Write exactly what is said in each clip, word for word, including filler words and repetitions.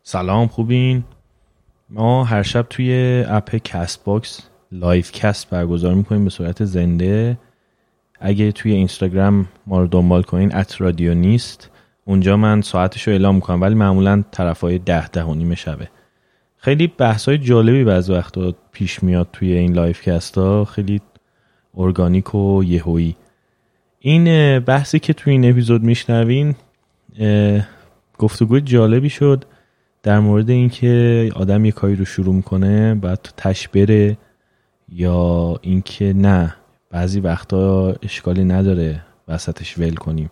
سلام، خوبین؟ ما هر شب توی اپ کست باکس لایو کست برگزار میکنیم به صورت زنده. اگه توی اینستاگرام ما رو دنبال کنین ات رادیو نیست، اونجا من ساعتش رو اعلام میکنم، ولی معمولا طرفای ده ده و نیم شبه. خیلی بحثای جالبی بعض وقتا پیش میاد توی این لایو کست ها، خیلی ارگانیک و یهویی. این بحثی که توی این اپیزود میشنوین گفتگوی جالبی شد در مورد اینکه آدم یه کاری رو شروع میکنه بعد تو تش بره، یا اینکه نه بعضی وقتا اشکالی نداره وسطش ول کنیم.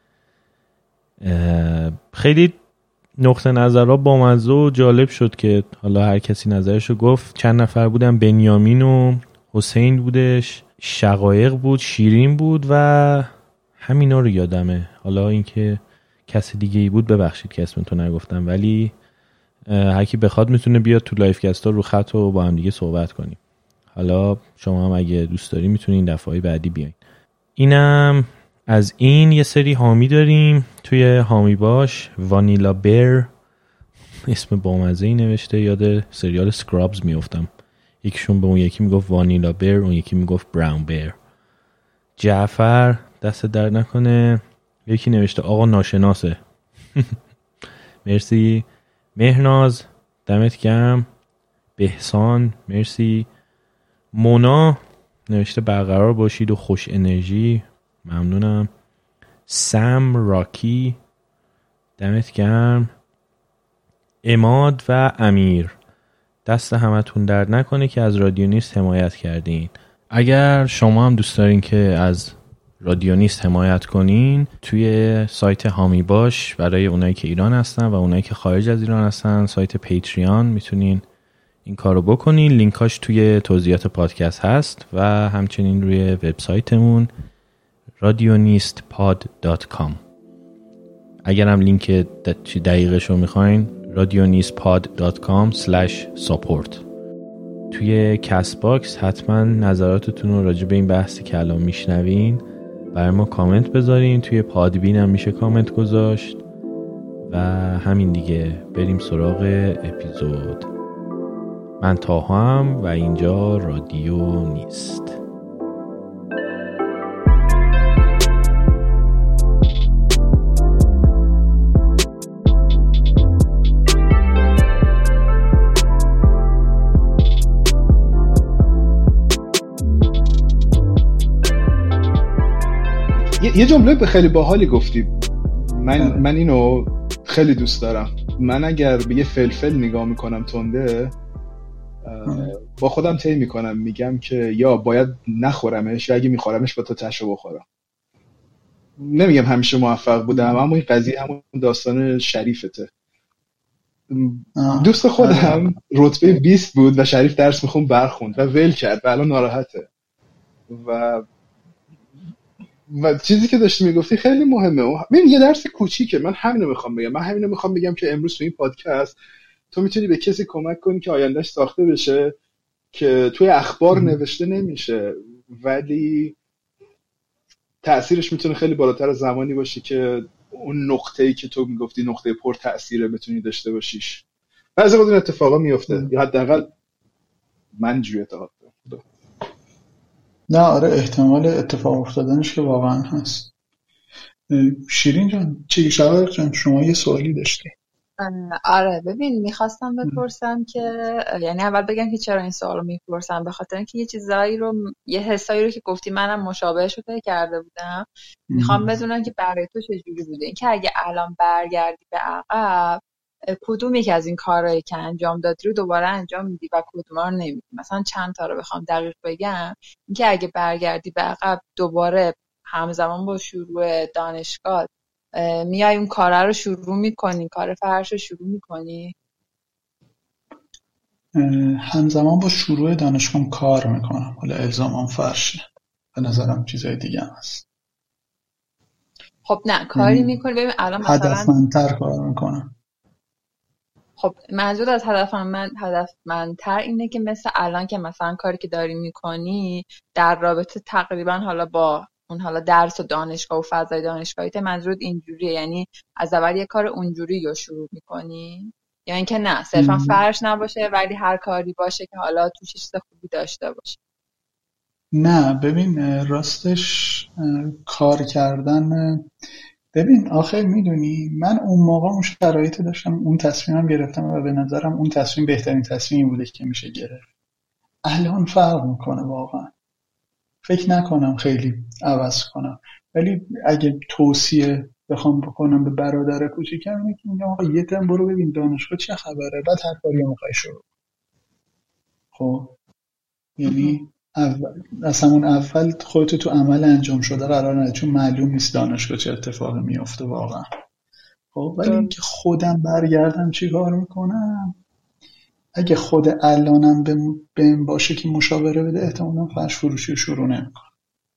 خیلی نقطه نظرها بامزه و جالب شد که حالا هر کسی نظرشو گفت. چند نفر بودن، بنیامین و حسین بودش، شقایق بود، شیرین بود و همینا رو یادمه. حالا اینکه کسی دیگه ای بود ببخشید که اسمتو نگفتم، ولی هر کی بخواد میتونه بیاد تو لایف کستا رو خط و با هم دیگه صحبت کنیم. حالا شما هم اگه دوست داری میتونین دفعه بعدی بیاین. اینم از این. یه سری حامی داریم توی حامی باش. وانیلا بیر اسم بامزه‌ای نوشته، یاد سریال سکرابز میافتم. یکیشون به اون یکی میگفت وانیلا بیر، اون یکی میگفت براون بیر. جعفر دست درد نکنه. یکی نوشته آقا ناشناسه. مرسی. مهناز دمت گرم. بهسان مرسی. مونا نوشته برقرار باشید و خوش انرژی، ممنونم. سم راکی دمت گرم. اماد و امیر دست همتون درد نکنه که از رادیو نیست حمایت کردین. اگر شما هم دوست دارین که از رادیو نیست حمایت کنین، توی سایت هامی باش برای اونایی که ایران هستن و اونایی که خارج از ایران هستن، سایت پیتریان، میتونین این کارو بکنین. لینکاش توی توضیحات پادکست هست و همچنین روی وبسایتمون رادیو نیست پاد دات کام. اگر هم لینک دقیقش رو میخواین رادیو نیست پاد دات کام اسلش ساپورت. توی کست باکس حتما نظراتتون رو راجع به این بحثی که الان میشنوین برای ما کامنت بذارین. توی پادبین هم میشه کامنت گذاشت. و همین دیگه، بریم سراغ اپیزود. من تاها هم و اینجا رادیو نیست. یه جمله به خیلی باحالی گفتی. من من اینو خیلی دوست دارم. من اگر به یه فلفل نگاه میکنم تنده، با خودم طی میکنم، میگم که یا باید نخورمش یا اگه میخورمش با تو تشو بخورم. نمیگم همیشه موفق بودم، اما این قضیه همون داستان شریفته. دوست خودم رتبه بیست بود و شریف درس میخون برخوند و ول کرد و الان ناراحته. و و چیزی که داشتی میگفتی خیلی مهمه. ببین یه درس کوچیکه، من همینو میخوام بگم. من همینو میخوام بگم که امروز تو این پادکست تو میتونی به کسی کمک کنی که آیندهش ساخته بشه، که توی اخبار نوشته نمیشه، ولی تأثیرش میتونه خیلی بالاتر از زمانی باشه که اون نقطه‌ای که تو میگفتی نقطه پر تأثیره بتونی داشته باشیش. بعضی وقتا این اتفاقا میفته، یا حداقل من جوری اعتقاد دارم. نه آره، احتمال اتفاق افتادنش که واقعا هست. شیرین جان، چی شقایق جان، شما یه سوالی داشتی؟ آره ببین، میخواستم بپرسم که یعنی اول بگم که چرا این سوالو میپرسم، به خاطر اینکه یه چیزایی رو، یه حسایی رو که گفتی منم مشابهش رو طی کرده بودم. میخوام بدونم که برای تو چجوری بوده، اینکه اگه الان برگردی به عقب کدوم یک از این کارهایی که انجام دادی رو دوباره انجام میدی و کدوما رو نمیدی. مثلا چند تا رو بخوام دقیق بگم، اینکه اگه برگردی به عقب دوباره همزمان با شروع دانشگاه میای اون کاره رو شروع میکنی، کار فرش رو شروع میکنی؟ همزمان با شروع دانشگاه کار میکنم، حالا الزاما فرش به نظرم چیزای دیگه هم هست. خب نه کاری میکنی. ببین الان مثلا هدفمندتر کار میکنم. خب منظور از هدفمند هدفمندتر اینه که مثل الان که مثلا کاری که داری میکنی در رابطه تقریبا حالا با اون حالا درس و دانشگاه و فضای دانشگاهیت، منظورت اینجوریه؟ یعنی از اول یه کار اونجوری رو شروع میکنی؟ یا اینکه نه صرفا فرش نباشه ولی هر کاری باشه که حالا توش چیز خوبی داشته باشه؟ نه ببین راستش کار کردن، ببین آخه میدونی من اون موقع اون شرایط داشتم، اون تصمیمم گرفتم و به نظرم اون تصمیم بهترین تصمیمی بوده که میشه گرفت. الان فرق میکنه واقعا، فکر نکنم خیلی عوض کنم، ولی اگه توصیه بخوام بکنم به برادر کوچیکم اینه که میگم آقا یه ترم برو ببین دانشگاه چه خبره، بعد هر کاری میخوای شروع. خب یعنی اول از همون اول خودتو تو عمل انجام شده قرار نده، چون معلوم نیست دانشگاه چه اتفاقی میفته واقعا. خب ولی اینکه خودم برگردم چی کار میکنم، اگه خود الانم بهم باشه که مشاوره بده احتمالاً فرش فروشی رو شروع نمیکنم.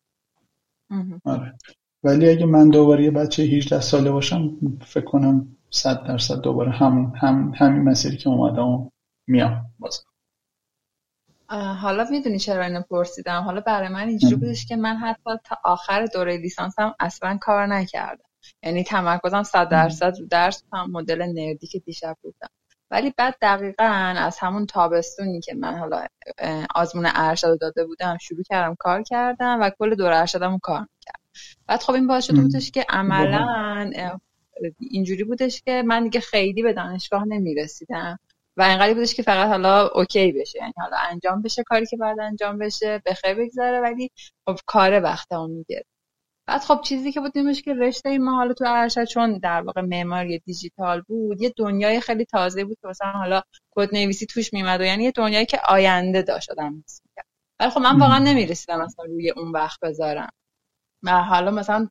آره. ولی اگه من دوباره یه بچه هجده ساله باشم فکر کنم صد درصد دوباره همون هم همین مسیری که اومدم میام باز. حالا میدونی چرا اینو پرسیدم؟ حالا برای من اینجوری بودش که من حتی تا آخر دوره لیسانسم اصلا کار نکردم، یعنی تمرکزم صد درصد رو درس هم مدل نردی که دیشب بودم. ولی بعد دقیقاً از همون تابستونی که من حالا آزمون ارشد داده بودم شروع کردم کار کردم و کل دوره ارشدمو کار میکردم. بعد خب این باعث شده بودش که عملاً اینجوری بودش که من دیگه خیلی به دانشگاه نمیرسیدم و اینقدر بودش که فقط حالا اوکی بشه، یعنی حالا انجام بشه کاری که باید انجام بشه، بخیر بگذره، ولی خب کار وقتمو میگیره. بعد خب چیزی که بود اینش که رشته ما حالا تو ارشد چون در واقع معماری دیجیتال بود، یه دنیای خیلی تازه بود که مثلا حالا کد نویسی توش میمد و یعنی یه دنیایی که آینده داشت آدم حس می‌کرد. ولی خب من واقعا نمیرسیدم مثلا روی اون وقت بذارم. و حالا مثلا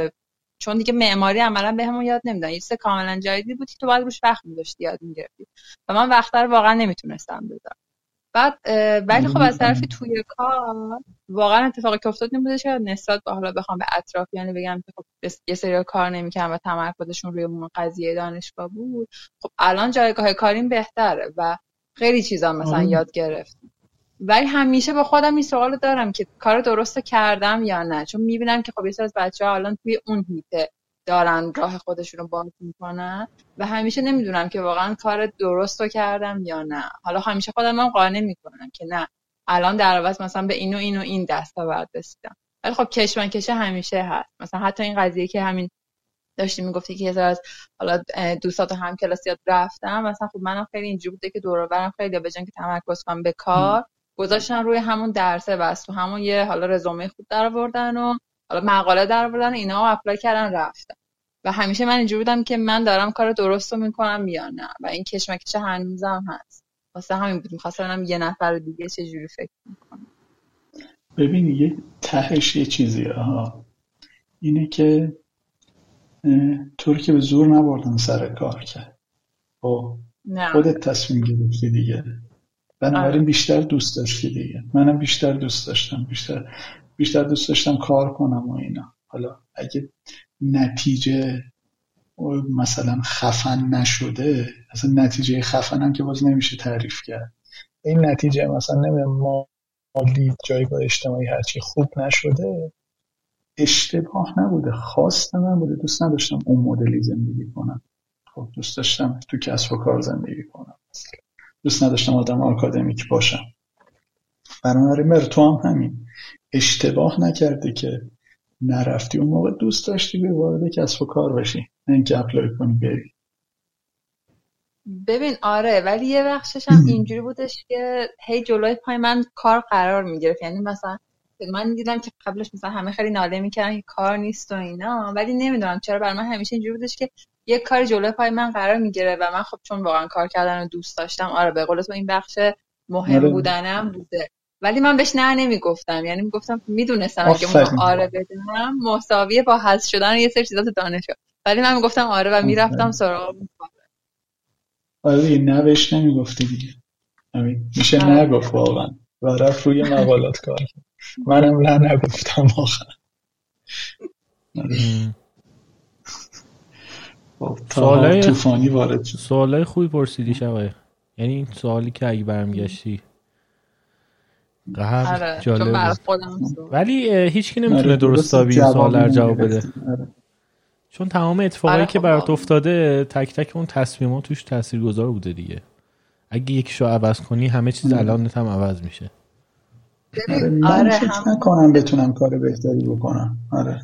چون دیگه معماری عملا بهمون یاد نمیدن، یه چیز کاملا جدیدی بود که تو باید روش وقت می‌ذاشتی یاد می‌گرفتی و من وقت رو واقعا نمیتونستم بذارم. بعد ولی خب از طرفی توی کار واقعا اتفاقی که افتاد این بوده که نسبت به حالا بخوام به اطرافیان بگم که خب یه سری کار نمی‌کنن و تمرکزشون روی اون قضیه دانشگاه بود، خب الان جایگاه کاریم بهتره و خیلی چیزا مثلا آه. یاد گرفتم. ولی همیشه با خودم این سوالو دارم که کار درست کردم یا نه، چون میبینم که خب یه سری از بچه‌ها الان توی اون هیته دارن راه خودشونو باز میکنن و همیشه نمیدونم که واقعا کار درست رو کردم یا نه. حالا همیشه خودم هم قانع میکنم که نه الان در عوض مثلا به اینو اینو این دستاورد رسیدم، ولی خب کشمکش همیشه هست. مثلا حتی این قضیه که همین داشتی میگفتی که یه سر از حالا دوستات هم کلاسیات رفتم، مثلا خب منم خیلی اینجوری بوده که دور و برم خیلی به جای اینکه تمرکز کنم به کار گذاشتن روی همون درسه و تو همون یه حالا رزومه خوب درآوردن و حالا مقاله درآوردن اینا و اپلای کردن رفتن و همیشه من اینجوری بودم که من دارم کار درستو میکنم یا نه و این کشمکش هنوزم هست. واسه همین بود می‌خواستم ببینم یه نفر دیگه چه جوری فکر میکنه. ببین یه تهش یه چیزیه ها، اینه که تو رو که به زور نبردن سر کار کرد، خب خودت تصمیم گرفتی دیگه، بنابراین بیشتر دوست داشتی دیگه. منم بیشتر دوست داشتم بیشتر بیشتر دوست داشتم کار کنم و اینا. حالا اگه نتیجه مثلا خفن نشده، اصلا نتیجه خفن هم که باز نمیشه تعریف کرد، این نتیجه مثلا نمیدونم مالی جایگاه اجتماعی هرچی خوب نشده، اشتباه نبوده، خواست من بوده، دوست نداشتم اون مدلی زندگی کنم. خب دوست داشتم تو کسب و کار زندگی کنم، دوست نداشتم آدم آکادمیک باشم. بنابراین بر تو هم همین اشتباه نکردی که نرفتی اون موقع، دوست داشتی به وارد کسب و کار بشی، نه اینکه اپلای کنی بری. ببین آره، ولی یه بخشش هم اینجوری بودش که هی جلوی پای من کار قرار میگرفت. یعنی مثلا من دیدم که قبلش مثلا همه خیلی ناله میکردن که کار نیست و اینا، ولی نمیدونم چرا برای من همیشه اینجوری بودش که یک کاری جلوی پای من قرار میگیره و من خب چون واقعا کار کردن رو دوست داشتم، آره به قول تو این بخش مهم آره. بودنم بوده، ولی من بهش نه نمیگفتم. یعنی میگفتم میدونستم اگه اون آره بدونم مساویه با حذف شدن یه سری چیزات دانشگاه، ولی من میگفتم آره و میرفتم سراغ اون کار. آره نه بهش نمیگفتی دیگه، همین میشه آره. نگفت واقعا و رفت روی مقالات کار کرد. منم نه نگفتم واقعا. سوالای طوفانی وارد شد. سوالای خوبی پرسیدی شقایق، یعنی این سوالی که اگه برمیگشتی قهر آره. جالب، ولی هیچ کی نمیتونه درستابی این سوال رو جواب بده. چون تمام اتفاقایی آره که خب برات واقعا. افتاده تک تک اون تصمیمات توش تاثیرگذار بوده دیگه. اگه یکیشو عوض کنی همه چیز الانت هم عوض میشه. آره من آره فکر هم نکنم بتونم کار بهتری بکنم. آره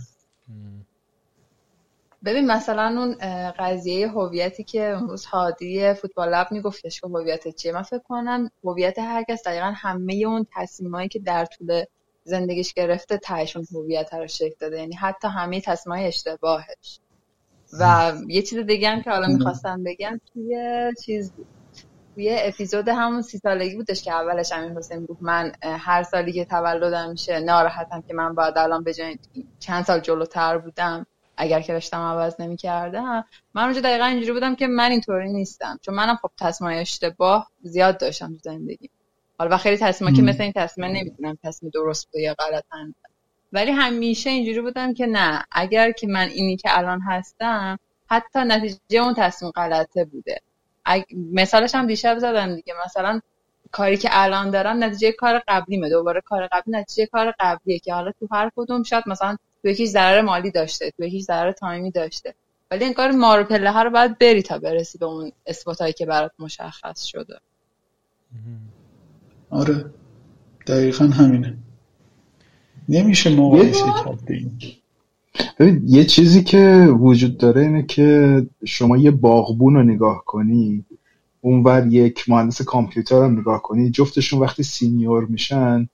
ببین مثلا اون اه، قضیه هویتی که اون روز هادی فوتبال لب میگفتش که هویت چیه، من فکر کنم هویت هر کس دقیقاً همه اون تصمیمایی که در طول زندگیش گرفته تهشون هویت رو شکل داده، یعنی حتی همه تصمیمای اشتباهش. و یه چیز دیگه هم که حالا میخواستم بگم توی چیز بود، توی اپیزود همون سی سالگی بودش که اولش امیر حسین گفت من اه، هر سالی که تولدم میشه ناراحتم که من باید الان به جای چند سال جلوتر بودم اگر که رشتم عوض نمی‌کردم. من اونجا دقیقاً اینجوری بودم که من اینطوری نیستم، چون منم خب تصمیمای اشتباه زیاد داشتم تو زندگی. حالا و خیلی تصمیما که مثل این تصمیم نمیدونم تصمیم درست بوده یا غلط هست، ولی همیشه اینجوری بودم که نه، اگر که من اینی که الان هستم حتی نتیجه اون تصمیم غلطه بوده. مثالش هم دیشب زدم دیگه، مثلا کاری که الان دارم نتیجه کار قبلیمه، دوباره کار قبلی نتیجه کار قبلیه که حالا تو هر کدوم شاید مثلا تو یکیش ضرر مالی داشته، تو یکیش ضرر تایمی داشته، ولی این کار مار و پله ها رو باید بری تا برسی به اون اثباتایی که برات مشخص شده. آره دقیقا همینه، نمیشه مقایسه کرد دیگه. ببین یه چیزی که وجود داره اینه که شما یه باغبون رو نگاه کنی، اونور یک مهندس کامپیوتر رو نگاه کنی، جفتشون وقتی سینیور میشن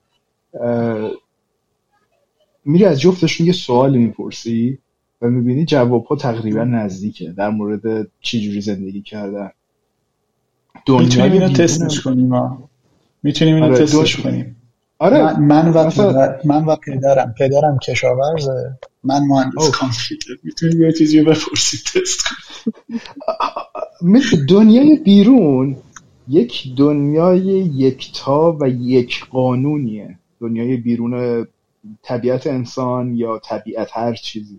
میری از جفتشون یه سوال میپرسی و میبینی جوابها تقریبا نزدیکه در مورد چی جوری زندگی کردن. میتونیم اینو تستش کنیم ما میتونیم اینو آره تستش دون... کنیم آره من, من و مثلا... پدر... من و پدرم پدرم کشاورزه، من مهندس کامپیوتر، میتونیم یه چیزی بپرسید تست کنیم. دنیای بیرون یک دنیای یکتا و یک قانونیه، دنیای بیرون طبیعت انسان یا طبیعت هر چیزی.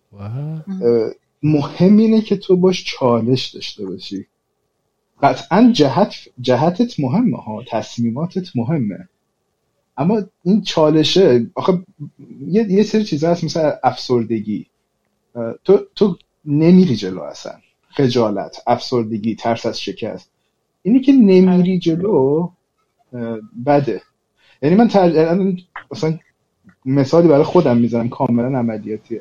مهم اینه که تو باش چالش داشته باشی. قطعا جهت جهتت مهمه ها، تصمیماتت مهمه، اما این چالشه آخه یه, یه سری چیزا هست مثل افسردگی، تو تو نمیری جلو اصلا، خجالت، افسردگی، ترس از شکست، اینی که نمیری جلو بده. یعنی من تر... مثلا مثالی برای خودم میزنم کاملا عملیاتیه.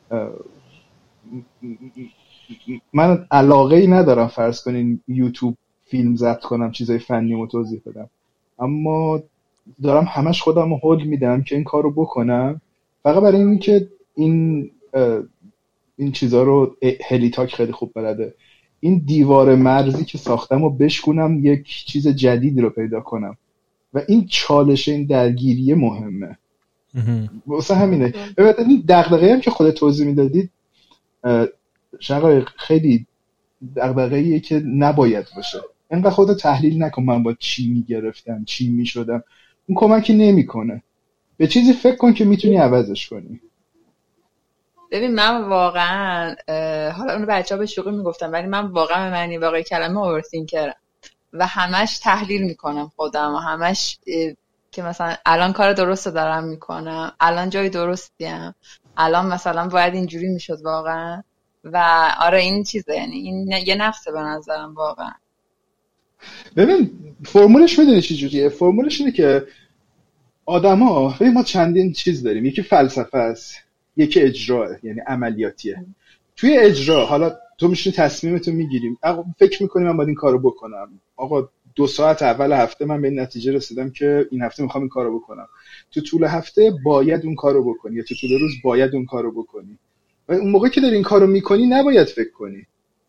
من علاقه ای ندارم فرض کنین یوتیوب فیلم ضبط کنم، چیزای فنی رو توضیح بدم، اما دارم همش خودم رو هول میدم که این کار رو بکنم فقط برای این که این این چیزا رو هلیتاک خیلی خوب بلده، این دیوار مرزی که ساختم رو بشکنم، یک چیز جدیدی رو پیدا کنم و این چالش، این درگیریه مهمه. واسه همینه ببینید این دغدغه‌ای هم که خودت توضیح میدادید شقایق خیلی دغدغه‌ایه که نباید باشه. اینقدر خودت تحلیل نکن من با چی میگرفتم چی میشدم، اون کمکی نمیکنه. به چیزی فکر کن که میتونی عوضش کنی. ببین من واقعا حالا اون بچه‌ها به شوخی میگفتم ولی من واقعا به معنی واقعی کلمه اورثینکرم و همش تحلیل میکنم خودم و همش که مثلا الان کار درست رو دارم میکنم، الان جای درستیم، الان مثلا باید اینجوری میشد واقعا. و آره این چیزه، یعنی این یه نفسه به نظرم واقعا. ببین فرمولش میدونی چی جوریه؟ فرمولش اینه که آدما، ببین ما چندین چیز داریم، یکی فلسفه است، یکی اجراه یعنی عملیاتیه. توی اجرا حالا تو میشینی تصمیمتو میگیری، فکر میکنی من باید این کارو بکنم، آقا دو ساعت اول هفته من به این نتیجه رسیدم که این هفته میخوام این کارو بکنم، تو طول هفته باید اون کارو بکنی یا تو طول روز باید اون کارو بکنی. و اون موقع که داری این کارو میکنی نباید فکر کنی،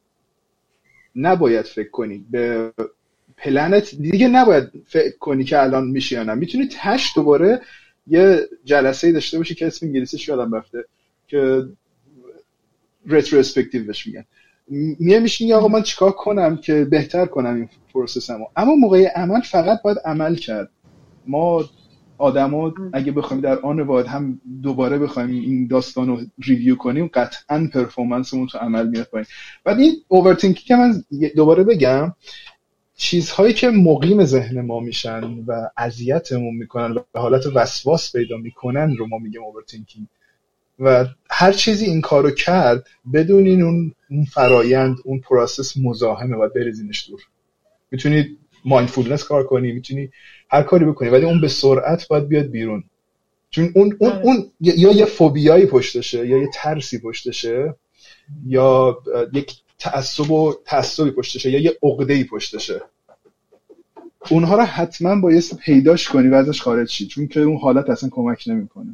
نباید فکر کنی به پلنت دیگه، نباید فکر کنی که الان میشه یا نه. میتونی تش دوباره یه جلسه‌ای داشته باشی که اسم انگلیسیش یادم رفته که رتروسپکتیو بهش میگن، میای میشینی آقا من چیکار کنم که بهتر کنم این پروسسمو. اما موقع عمل فقط باید عمل کرد. ما آدما اگه بخوایم در آن واحد هم دوباره بخوایم این داستانو ریویو کنیم قطعاً پرفورمنسمون تو عمل میاد پایین. بعد این اوورتینکینگ که من دوباره بگم، چیزهایی که مقیم ذهن ما میشن و اذیتمون میکنن و به حالت وسواس پیدا میکنن رو ما میگیم اوورتینکینگ. و هر چیزی این کارو کرد بدون این اون اون فرایند، اون پروسس مزاحمه، باید بریزینش دور. میتونی مایندفولنس کار کنی، میتونی هر کاری بکنی، ولی اون به سرعت باید بیاد بیرون، چون اون اون اون یا یه فوبیایی پشتشه، یا یه ترسی پشتشه، یا یک تعصب و تعصبی پشتشه، یا یه عقده‌ای پشتشه. اونها رو حتما باید پیداش کنی و ازش خارج شی، چون که اون حالت اصلا کمک نمیکنه.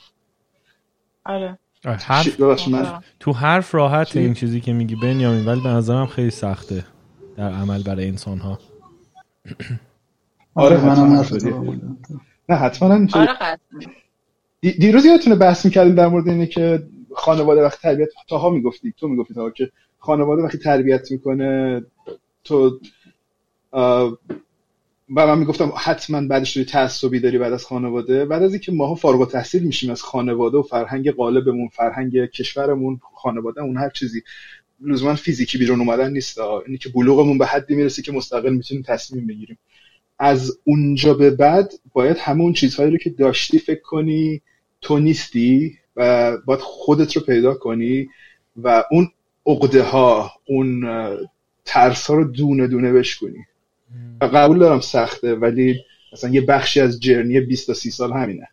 آره. حرف من... تو حرف راحت این چیزی که میگی بنیامین، ولی به نظرم خیلی سخته در عمل برای انسان ها. آره منم حرف دارم. نه حتما اینطوری. آره دی... دیروز یادتونه بحث میکردیم در مورد اینه که خانواده وقتی تربیت، تاها میگفتی تو میگفتی تاها که خانواده وقتی تربیت میکنه تو آ... و من میگفتم حتما بعدش توی تعصبی داری بعد از خانواده. بعد از اینکه ماها فارغ التحصیل میشیم از خانواده و فرهنگ غالبمون، فرهنگ کشورمون، خانواده اون هر چیزی، لزوما فیزیکی بیرون اومدن نیست، اینی که بلوغمون به حدی میرسه که مستقل میتونیم تصمیم بگیریم. از اونجا به بعد باید همون چیزهایی رو که داشتی فکر کنی تو نیستی و باید خودت رو پیدا کنی و اون عقده ها، اون ترس ها رو دونه دونه بشکنی. قبول دارم سخته، ولی مثلا یه بخشی از جرنی بیست تا سی سال همینه.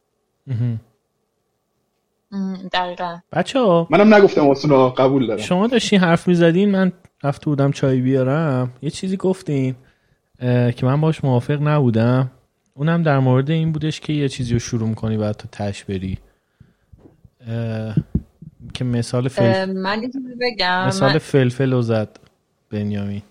دقیقا. بچه‌ها منم نگفتم اصلا، قبول دارم. شما داشتین حرف میزدین، من رفته بودم چای بیارم، یه چیزی گفتین که من باش موافق نبودم. اونم در مورد این بودش که یه چیزی رو شروع میکنی بعد تا تش بری. که مثال فلفل من یه چیزی بگم، مثال من... فلفل رو زد بنیامین.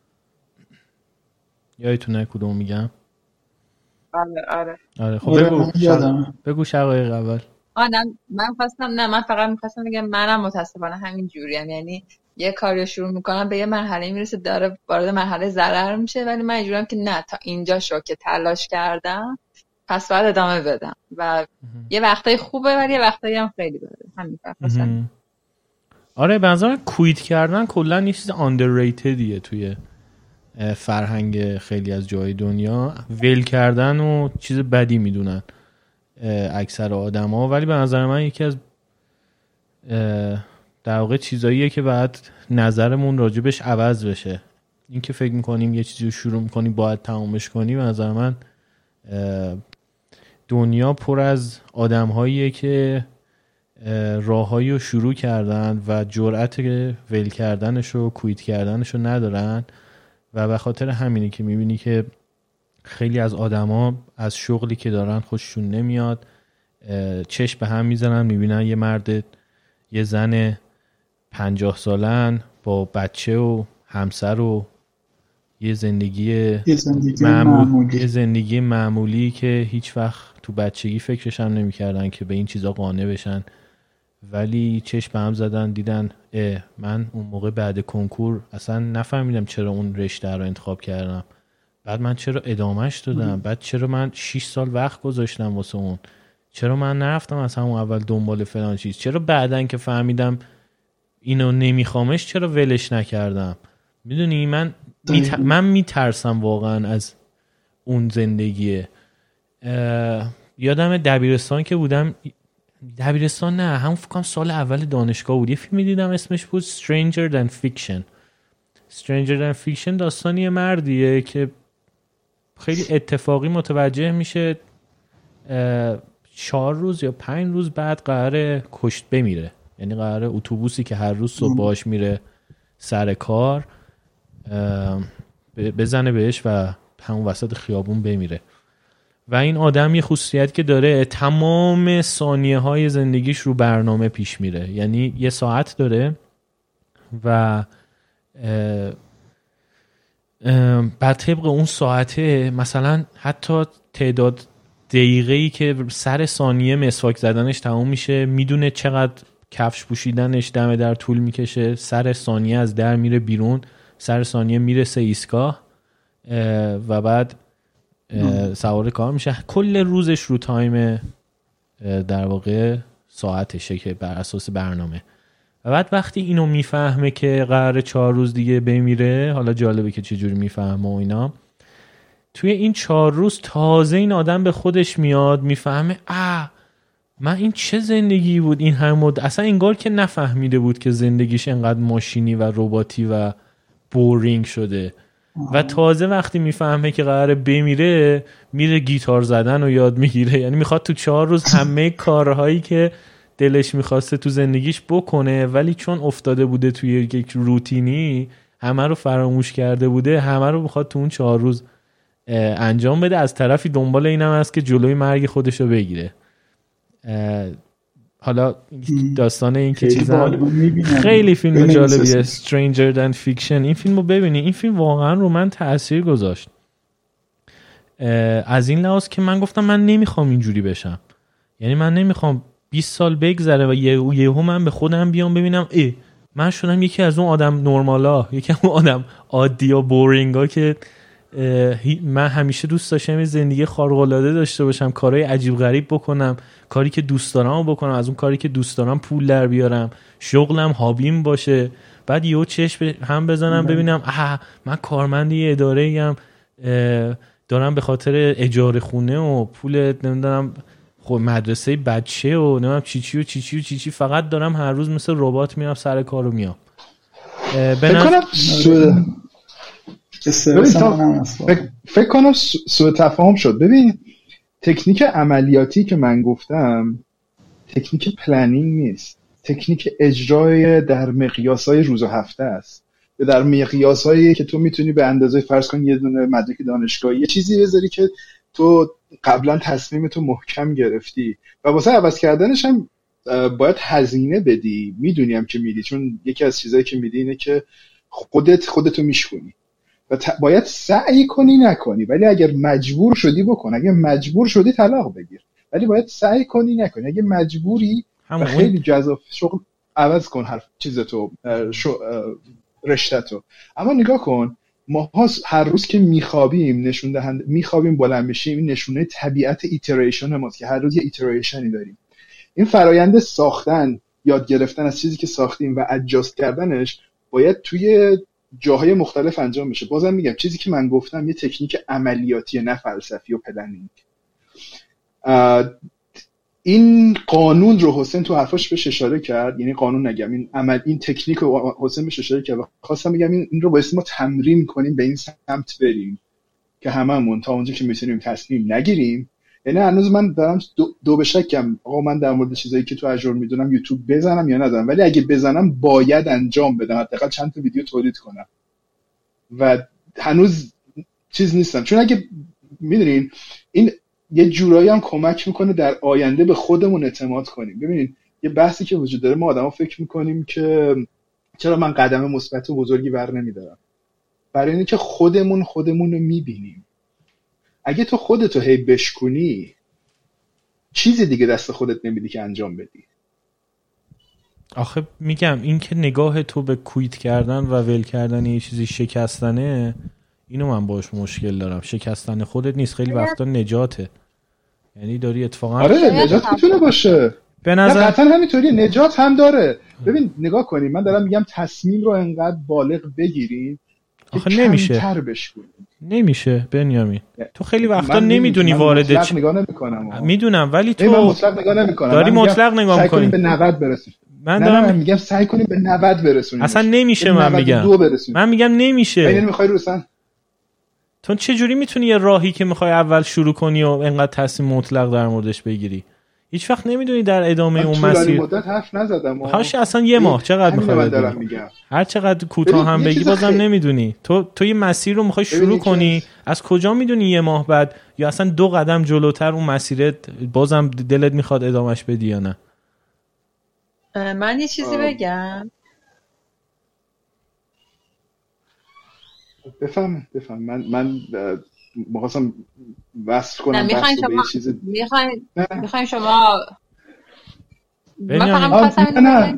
یادتونه کدوم میگم؟ آره آره آره خب بگو شق... بگو شقایق اول. آه نه من خواستم نه من فقط میخواستم بگم منم متاسفانه همین جوریم، یعنی یه کاری شروع میکنم به یه مرحله میرسه داره وارد مرحله ضرر میشه، ولی من اینجوریم که نه تا اینجا شو که تلاش کردم پس باید ادامه بدم و یه وقتای خوبه ولی یه وقتایی هم خیلی بده. همین فقط. آره به نظرم کویت کردن کلا یه چیز underratedیه توی فرهنگ خیلی از جای دنیا. ول کردن و چیز بدی میدونن اکثر آدما، ولی به نظر من یکی از در واقع چیزاییه که باید نظرمون راجبش عوض بشه. این که فکر میکنیم یه چیزی رو شروع میکنی باید تمامش کنی، به نظر من دنیا پر از آدم‌هاییه که راههایی رو شروع کردن و جرأت ول کردنش و کویت کردنش رو ندارن و به خاطر همینه که میبینی که خیلی از آدما از شغلی که دارن خوششون نمیاد، چشم به هم میزنن، میبینن یه مرد یه زن پنجاه سالن با بچه و همسر و یه زندگی, یه زندگی معمول... معمولی یه زندگی معمولی که هیچ وقت تو بچگی فکرش هم نمی‌کردن که به این چیزا قانع بشن، ولی چشم به هم زدن دیدن اه من اون موقع بعد کنکور اصلا نفهمیدم چرا اون رشته رو انتخاب کردم، بعد من چرا ادامهش دادم، بعد چرا من شش سال وقت گذاشتم واسه اون، چرا من نرفتم از همون اول دنبال فلان چیز، چرا بعدن که فهمیدم اینو نمیخوامش چرا ولش نکردم. میدونی من میت... من میترسم واقعا از اون زندگیه. یادم دبیرستان که بودم، دبیرستان نه همون فکرم سال اول دانشگاه بود، یه فیلمی دیدم اسمش بود Stranger Than Fiction. Stranger Than Fiction داستانی مردیه که خیلی اتفاقی متوجه میشه چهار روز یا پنج روز بعد قراره کشت بمیره، یعنی قراره اتوبوسی که هر روز صبح باش میره سر کار بزنه بهش و همون وسط خیابون بمیره. و این آدم یه خصوصیت که داره تمام ثانیه های زندگیش رو برنامه پیش میره، یعنی یه ساعت داره و اه اه بعد طبق اون ساعته مثلا حتی تعداد دقیقه‌ای که سر ثانیه مسواک زدنش تموم میشه، میدونه چقدر کفش پوشیدنش دم در طول میکشه، سر ثانیه از در میره بیرون، سر ثانیه میرسه ایستگاه و بعد سوار کار میشه. کل روزش رو تایم در واقع ساعتشه که بر اساس برنامه. و بعد وقتی اینو میفهمه که قراره چهار روز دیگه بمیره، حالا جالبه که چجوری میفهمه و اینا، توی این چهار روز تازه این آدم به خودش میاد، میفهمه اه من این چه زندگی بود این همه مد... اصلا انگار که نفهمیده بود که زندگیش انقدر ماشینی و رباتی و بورینگ شده و تازه وقتی میفهمه که قراره بمیره میره گیتار زدن رو یاد میگیره. یعنی میخواد تو چهار روز همه کارهایی که دلش میخواسته تو زندگیش بکنه، ولی چون افتاده بوده توی یک روتینی همه رو فراموش کرده بوده، همه رو میخواد تو اون چهار روز انجام بده. از طرفی دنبال اینم هست که جلوی مرگ خودش رو بگیره. حالا داستان این که چیزا خیلی فیلم جالبیه، Stranger Than Fiction. این فیلم رو ببینی، این فیلم واقعا رو من تأثیر گذاشت از این لحاظ که من گفتم من nemiخوام اینجوری بشم. یعنی من نمیخوام بیست سال بگذره و یهو یهو من به خودم بیام ببینم ای من شدم یکی از اون آدم نورمالا، یکی از اون آدم عادی و بورینگا که من همیشه دوست داشتم یه زندگی خارق العاده داشته باشم، کارهای عجیب غریب بکنم، کاری که دوست دارم بکنم، از اون کاری که دوست دارم پول در بیارم، شغلم هابیم باشه. بعد یهو چشم هم بزنم ببینم آها من کارمند یه اداره‌ای ام، دارم به خاطر اجاره خونه و پول نمیدونم خب مدرسه بچه و نمیدونم چی چی و چی چی و چی چی فقط دارم هر روز مثل ربات میرم سر کارو میام. فکر کنم فکر, فکر کنم سوء تفاهم شد. ببین تکنیک عملیاتی که من گفتم تکنیک پلنینگ نیست، تکنیک اجرای در مقیاس‌های روز و هفته است، در مقیاس‌هایی که تو میتونی به اندازه فرض کن یه دونه مدرک دانشگاهی یه چیزی بذاری که تو قبلا تصمیم تو محکم گرفتی و واسه عوض کردنش هم باید هزینه بدی. میدونیم که میدی، چون یکی از چیزایی که میدی اینه که خودت خودتو میشکنی و باید سعی کنی نکنی، ولی اگر مجبور شدی بکن. اگر مجبور شدی طلاق بگیر، ولی باید سعی کنی نکنی. اگه مجبوری خیلی جذاب شغل عوض کن هر چیزتو رشته‌تو. اما نگاه کن ما هر روز که میخوابیم نشون دهنده میخوابیم بلند میشیم، این نشونه طبیعت ایتریشن ماست که هر روز یه ایتریشنی داریم. این فرایند ساختن، یاد گرفتن از چیزی که ساختیم و ادجاست کردنش باید توی جاهای مختلف انجام بشه. بازم میگم چیزی که من گفتم یه تکنیک عملیاتی نه فلسفی و پلنینگ. این قانون رو حسین تو حرفاش بهش اشاره کرد، یعنی قانون نگم این عمل این تکنیک رو حسین بهش اشاره کرد. خواستم بگم این, این رو باید ما تمرین کنیم به این سمت بریم که هممون تا اونجا که میتونیم تصمیم نگیریم. یعنی هنوز من دارم دو, دو به شکم آقا من در مورد چیزایی که تو اجور میدونم یوتیوب بزنم یا نزنم، ولی اگه بزنم باید انجام بدم، حداقل چند تا ویدیو تولید کنم و هنوز چیز نیستم. چون اگه میدونین این یه جورایی هم کمک میکنه در آینده به خودمون اعتماد کنیم. ببینید یه بحثی که وجود داره، ما آدما فکر میکنیم که چرا من قدم مثبت و بزرگی بر نمیدارم، برای اینکه که خودمون خودمون رو میبینیم. اگه تو خودتو هی بشکنی چیزی دیگه دست خودت نمیدی که انجام بدی. آخه میگم این که نگاه تو به کویت کردن و ول کردن یه چیزی شکستنه، اینو من باش مشکل دارم. شکستن خودت نیست، خیلی وقتا نجاته. یعنی داری اتفاقا آره نجات میتونه باشه به نظر قطعا همینطوری نجات هم داره. ببین نگاه کنیم من دارم میگم تصمیم رو انقدر بالغ بگیریم آخه نمیشه کمتر بشکنیم. نمیشه بنیامین، تو خیلی وقتا نمیدونی وارد مطلق چ... نگاه نمیکنم. میدونم ولی تو من مطلق نگاه نمیکنم. داری مطلق نگاه میکنی. به نود برسیم. من نه دارم نه من میگم سعی کنیم به نود برسونیم. اصلا نمیشه. من میگم من میگم نمیشه. یعنی میخوای روسن تو چه جوری میتونی یه راهی که میخوای اول شروع کنی و انقدر تصمیم مطلق در موردش بگیری؟ هیچ وقت نمیدونی در ادامه اون مسیر. مدت حرف نزدم. هاش اصلا یه ماه چقدر میخوای بگی؟ هر چقدر کوتاه هم بگی بازم خیلی... نمیدونی. تو تو یه مسیر رو میخوای شروع کنی، از کجا میدونی یه ماه بعد یا اصلا دو قدم جلوتر اون مسیرت بازم دلت میخواد ادامش بدی یا نه؟ من یه چیزی آه. بگم. بفهم بفهم من من می‌خواستم وصل کنم بحث به یه چیز. میخواین میخواین شما من فقط می‌خواستم اینو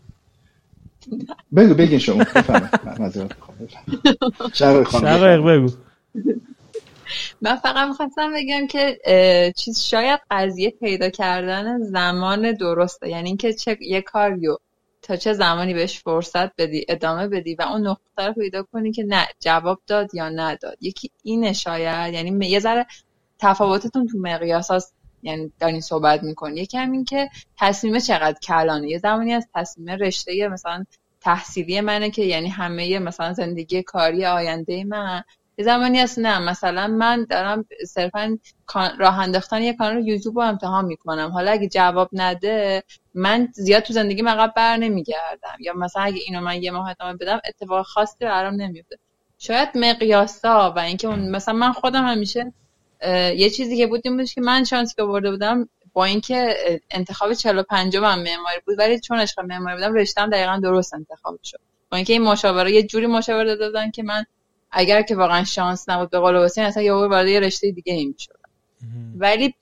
بگو بگین شما بفهم. معذرت می‌خوام. شرق خانم بگو. من فقط می‌خواستم بگم که چیز شاید قضیه پیدا کردن زمان درسته، یعنی اینکه چه یه کاریو تا چه زمانی بهش فرصت بدی ادامه بدی و اون نقطه رو پیدا کنی که نه جواب داد یا نداد. یکی اینه شاید، یعنی یه ذره تفاوتتون تو مقیاس هست یعنی دارین صحبت میکنین. یکی همین که تصمیم چقدر کلانه. یه زمانی از تصمیم رشته مثلا تحصیلی منه که یعنی همه مثلا زندگی کاری آینده من، یه زمانی هست نه مثلا من دارم صرفا راه انداختن یه کانال یوتیوب رو امتحان میکنم، حالا اگه جواب نده من زیاد تو زندگی عقب بر نمیگردم، یا مثلا اگه اینو من یه ماه ادامه بدم اتفاق خاصی برام نمیفته. شاید مقیاسا و اینکه مثلا من خودم همیشه یه چیزی که بود این بود که من شانسی که برده بودم با اینکه انتخاب چهل و پنج من معماری بود، ولی چون عشق معماری بودم رشته‌ام دقیقاً درست انتخاب شد. با اینکه این مشاوره یه جوری مشاوره داده بودن که من اگر که واقعا شانس نبود به قول حسین اصلا یه وارد یه رشته دیگه ای میشدم. ولی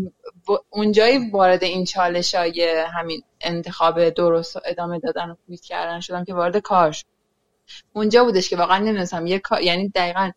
اونجایی وارد این چالشای همین انتخاب درست و ادامه دادن و کویت کردن شدم که وارد کار شدم. اونجا بودش که واقعا نمیدونستم یه کار، یعنی دقیقاً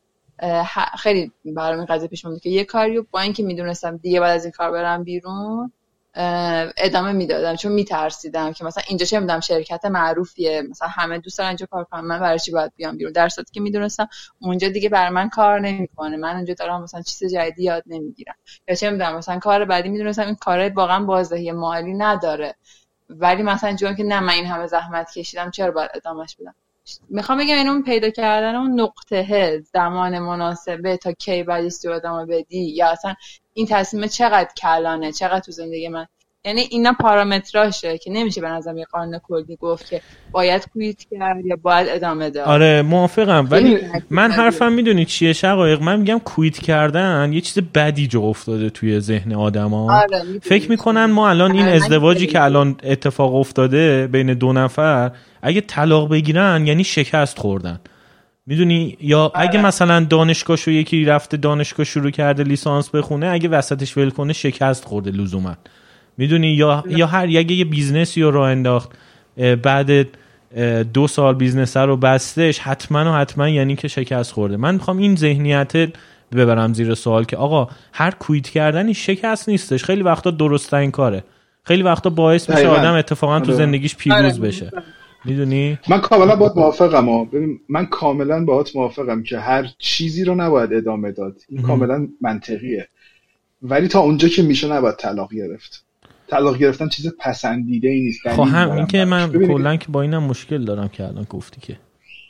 خیلی برام این قضیه پیش اومد که یه کاریو با اینکه میدونستم دیگه بعد از این کار برم بیرون ادامه میدادم، چون میترسیدم که مثلا اینجا چه میدونم شرکت معروفیه، مثلا همه دوست دارن اینجا کار کنن، من برای چی باید بیام بیرون، در صورتی که میدونستم اونجا دیگه برای من کار نمیکنه، من اونجا دارم مثلا چیز جدیدی یاد نمیگیرم، یا چه میدونم مثلا کار بعدی میدونستم این کارای واقعا بازدهی مالی نداره، ولی مثلا جون که نه من این همه زحمت کشیدم چرا باید ادامهش بدم. میخوام بگم اینو پیدا کردن اون نقطه زمان مناسبه تا کی باید استو ادامه بدی، یا اصلا این تصمیم چقدر کلانه، چقدر تو زندگی من، یعنی اینا پارامتراشه که نمیشه به نظرم یه قانون کلی گفت که باید کویت کرد یا باید ادامه داد. آره موافقم، ولی من حرفم میدونی چیه شقایق، من میگم کویت کردن یه چیز بدی جا افتاده توی ذهن آدما. آره فکر میکنن ما الان این ازدواجی که الان اتفاق افتاده بین دو نفر اگه طلاق بگیرن یعنی شکست خوردن، میدونی؟ یا آره. اگه مثلا دانشگاهشو یکی رفته دانشگاه شروع کرده لیسانس بخونه، اگه وسطش ول کنه شکست خورده لزوما، میدونی؟ یا یا هر اگه یه بیزنسی رو راه انداخت بعد دو سال بیزنس رو بستش حتما و حتما یعنی که شکست خورده. من میخوام این ذهنیت ببرم زیر سوال که آقا هر کویت کردنی شکست نیستش، خیلی وقتا درست ترین کاره، خیلی وقتا باعث میشه آدم اتفاقا تو زندگیش پیروز بشه، میدونی؟ من کاملا باهات موافقم. ببین من کاملا باهات موافقم که هر چیزی رو نباید ادامه داد، این کاملا منطقیه، ولی تا اونجا که میشه نباید طلاق گرفت. طلاق گرفتن چیز پسندیده ای نیست. خب هم این که من کلا که با اینم مشکل دارم که الان گفتی که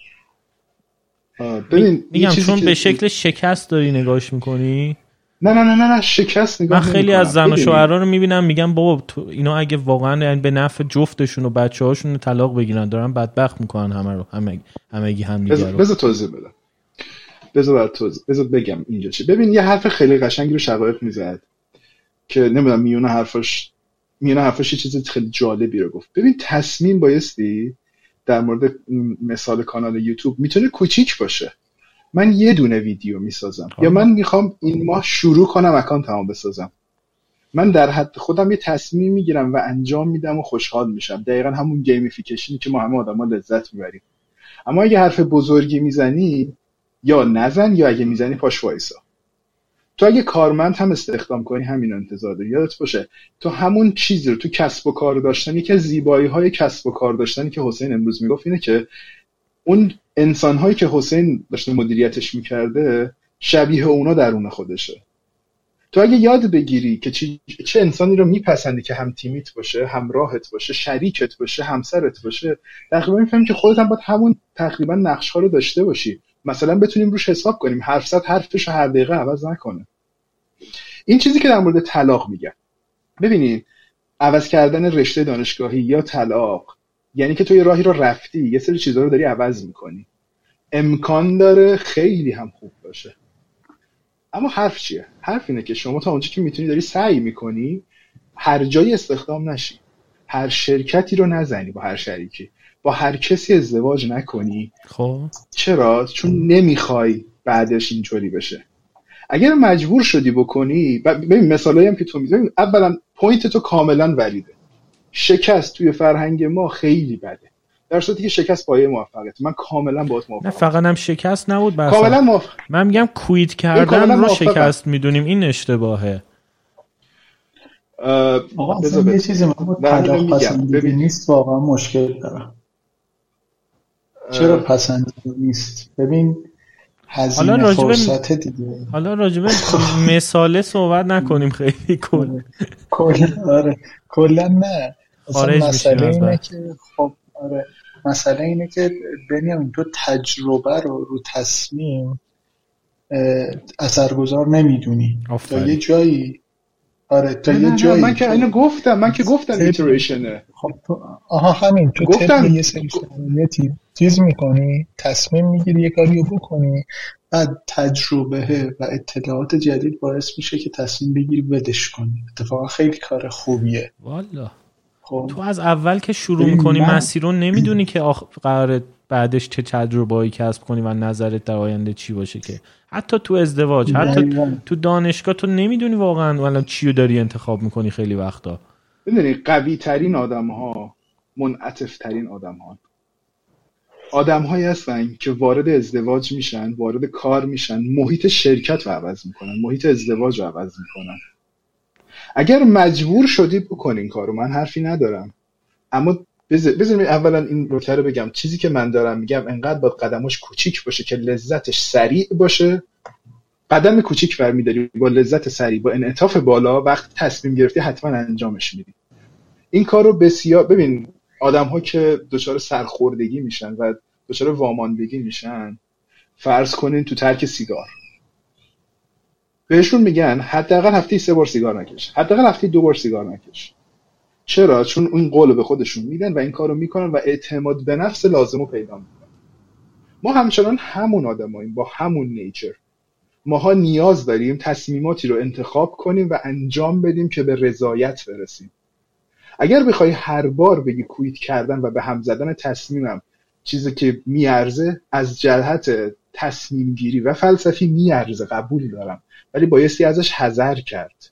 ببین میگم چون به شکل شکست داری نگاهش میکنی. نه نه نه نه, نه شکست نگاه من خیلی از زن و شوهرها رو میبینم میگم بابا اینا اگه واقعا به نفع جفتشون و بچه‌هاشون طلاق بگیرن دارن بدبخت میکنن همه رو، همه همگی هم دیگه رو. بذار توضیح بدم، بذار برات توضیح بذار بگم اینجا چی. ببین یه حرف خیلی قشنگی رو شقایق میزد که نمیدونم میونه حرفش میونه حرفش یه چیز خیلی جالبی رو گفت. ببین تصمیم بایستی در مورد مثال کانال یوتیوب میتونه کوچیک باشه، من یه دونه ویدیو میسازم یا من میخوام این ماه شروع کنم اکانتمو بسازم، من در حد خودم یه تصمیم میگیرم و انجام میدم و خوشحال میشم، دقیقا همون گیمیفیکیشنی که ما همه آدما لذت میبریم. اما اگه حرف بزرگی میزنی یا نزن، یا اگه میزنی پاش وایسا. تو اگه کارمند هم استخدام کنی همین انتظار داری. یادت باشه تو همون چیزی رو تو کسب و کار داشتن، یکی از زیبایی‌های کسب و کار داشتنی که حسین امروز میگفت اینه که اون انسان‌هایی که حسین داشته مدیریتش میکرده شبیه اونا درون خودشه. تو اگه یاد بگیری که چه, چه انسانی رو میپسندی که هم تیمیت باشه، همراهت باشه، شریکت باشه، همسرت باشه، تقریبا میفهمی که خودت هم باید همون تقریبا نقش‌ها رو داشته باشی، مثلا بتونیم روش حساب کنیم هر صد حرفش هر دقیقه عوض نکنه. این چیزی که در مورد طلاق میگم، ببینید عوض کردن رشته دانشگاهی یا طلاق یعنی که تو یه راهی رو رفتی، یه سری چیزا رو داری عوض میکنی، امکان داره خیلی هم خوب باشه. اما حرف چیه؟ حرف اینه که شما تا اونجایی که میتونی داری سعی میکنی هر جایی استخدام نشی، هر شرکتی رو نزنی، با هر شریکی، با هر کسی ازدواج نکنی. خب چرا؟ چون نمیخوای بعدش اینطوری بشه. اگر مجبور شدی بکنی، ببین مثالایی هم که تو میزنی، اولا پوینت تو کاملا ولیده. شکست توی فرهنگ ما خیلی بده، در صورتی که شکست پایه موفقیت. من کاملا باهات موافقم. نه فقط هم شکست نبود، بس کاملا موافق. من میگم کویت کردن رو شکست میدونیم، این اشتباهه. آقا اصلا یه چیزی من با طلاق پسندیده نیست، واقعا مشکل دارم. چرا پسندیده نیست؟ ببین هزینه فرصت دیگه. حالا راجبه مثاله صحبت نکنیم خیلی کل کل آره کلا نه خارج مسئله اینه بعد. که خب آره مسئله اینه که بنیامین تو تجربه رو رو تصمیم اثرگذار نمیدونی تا یه جایی. آره تا یه جایی من که اینو گفتم من که گفتم ایتریشنه. خب تو آها همین تو گفتم یه سری شرایطی چیز میکنی تصمیم میگیری یه کاریو بکنی بعد تجربه و اطلاعات جدید باعث میشه که تصمیم بگیری بدش کنی. اتفاقا خیلی کار خوبیه والا. خب تو از اول که شروع میکنی من... مسیر رو نمیدونی که آخ... قراره بعدش چه تجربه‌ای کسب کنی و نظرت در آینده چی باشه. که حتی تو ازدواج حتی دقیقا. تو دانشگاه تو نمیدونی واقعا والا چی رو داری انتخاب میکنی. خیلی وقتا میدونی قوی ترین آدم ها منعطف ترین آدم ها آدم هایی هستن که وارد ازدواج میشن، وارد کار میشن، محیط شرکت رو عوض میکنن، محیط ازدواج رو عوض میکنن. اگر مجبور شدی بکنی این کارو من حرفی ندارم، اما بذارید اولا این نکته رو بگم. چیزی که من دارم میگم انقدر باید قدمش کوچیک باشه که لذتش سریع باشه. قدم کوچیک برمی‌داری با لذت سریع با انعطاف بالا، وقت تصمیم گرفتی حتما انجامش میدی. این کارو بسیار ببین آدم‌ها که دچار سرخوردگی میشن و دچار واماندگی میشن، فرض کنین تو ترک سیگار، بهشون میگن حداقل هفته سه بار سیگار نکش، حداقل هفته دو بار سیگار نکش. چرا؟ چون این قولو به خودشون میدن و این کارو میکنن و اعتماد به نفس لازمو پیدا میکنن. ما همچنان همون آدماییم با همون نیچر. ماها نیاز داریم تصمیماتی رو انتخاب کنیم و انجام بدیم که به رضایت برسیم. اگر بخوای هر بار بگی کویت کردن و به هم زدن تصمیمم چیزی که میارزه، از جهت تصمیم گیری و فلسفی میارزه، قبول دارم، ولی بایستی ازش حذر کرد.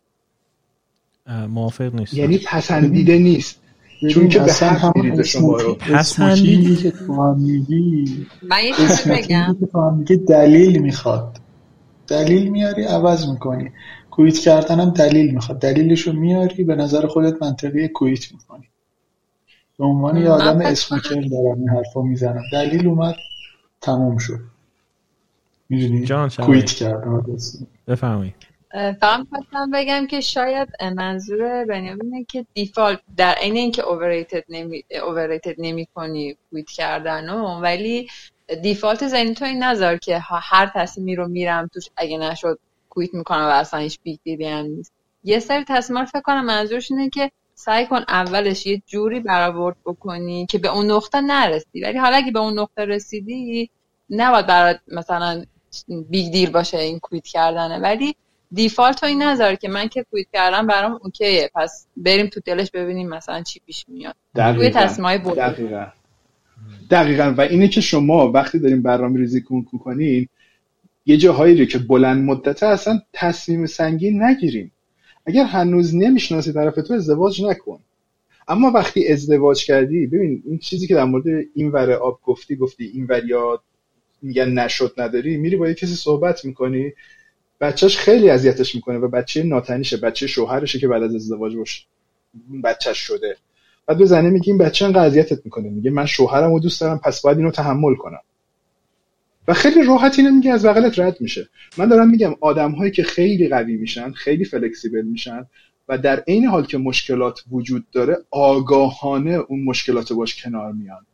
موافق نیستم. یعنی پسندیده نیست، چون که به حق میریزه شما رو. پسندیده که تو هم میگی من یه چیزی بگم، تو هم میگی دلیل میخواد، دلیل میاری عوض میکنی. کویت کردن هم دلیل میخواد، دلیلشو میاری به نظر خودت منطقی کویت میکنی. به عنوان یه آدم اسموکر دارم این حرفو میزنم، دلیل اومد تموم شد. میدونی کویت کردن. بفرمایید. فقط خواستم بگم که شاید منظور بنیامینه که دیفالت در عین اینکه اوورریتد نمی اوورریتد نمی‌کنی کویت کردنو، ولی دیفالت ذهنی تو این نذار که هر تصمیمی رو میرم توش اگه نشد کویت میکنم و اصلا هیچ بیگ دیلی هم نیست. یه سری تصمیم‌ها فکر کنم منظورش اینه که سعی کن اولش یه جوری برآورد بکنی که به اون نقطه نرسی، ولی حالا اگه به اون نقطه رسیدی نباید برات مثلا بیگ دیل باشه این کویت کردنه، ولی دیفالت رو این نذار که من که کویت کردم برام اوکیه، پس بریم تو دلش ببینیم مثلا چی پیش میاد. توی تصمیمای بزرگ. دقیقاً. دقیقاً. و اینه که شما وقتی دارین برنامه‌ریزی می‌کنین یه جاهایی رو که بلند مدته اصلا تصمیم سنگین نگیرین. اگر هنوز نمیشناسی طرف تو، ازدواج نکن. اما وقتی ازدواج کردی، ببین این چیزی که در مورد این ور آب گفتی گفتی این ور یا میگن نشد نداری، میری با یه کسی صحبت میکنی، بچهش خیلی اذیتش میکنه و بچه ناتنیشه، بچه شوهرشه که بعد از ازدواج باشه بچهش شده، بعد به زنه میگی این بچه انقدر اذیتت میکنه، میگه من شوهرمو دوست دارم پس باید اینو تحمل کنم و خیلی راحت اینو میگه، از بغلت رد میشه. من دارم میگم آدم‌هایی که خیلی قوی میشن، خیلی فلکسیبل میشن و در عین حال که مشکلات وجود داره آگاهانه اون مشکلات رو باش کنار میان.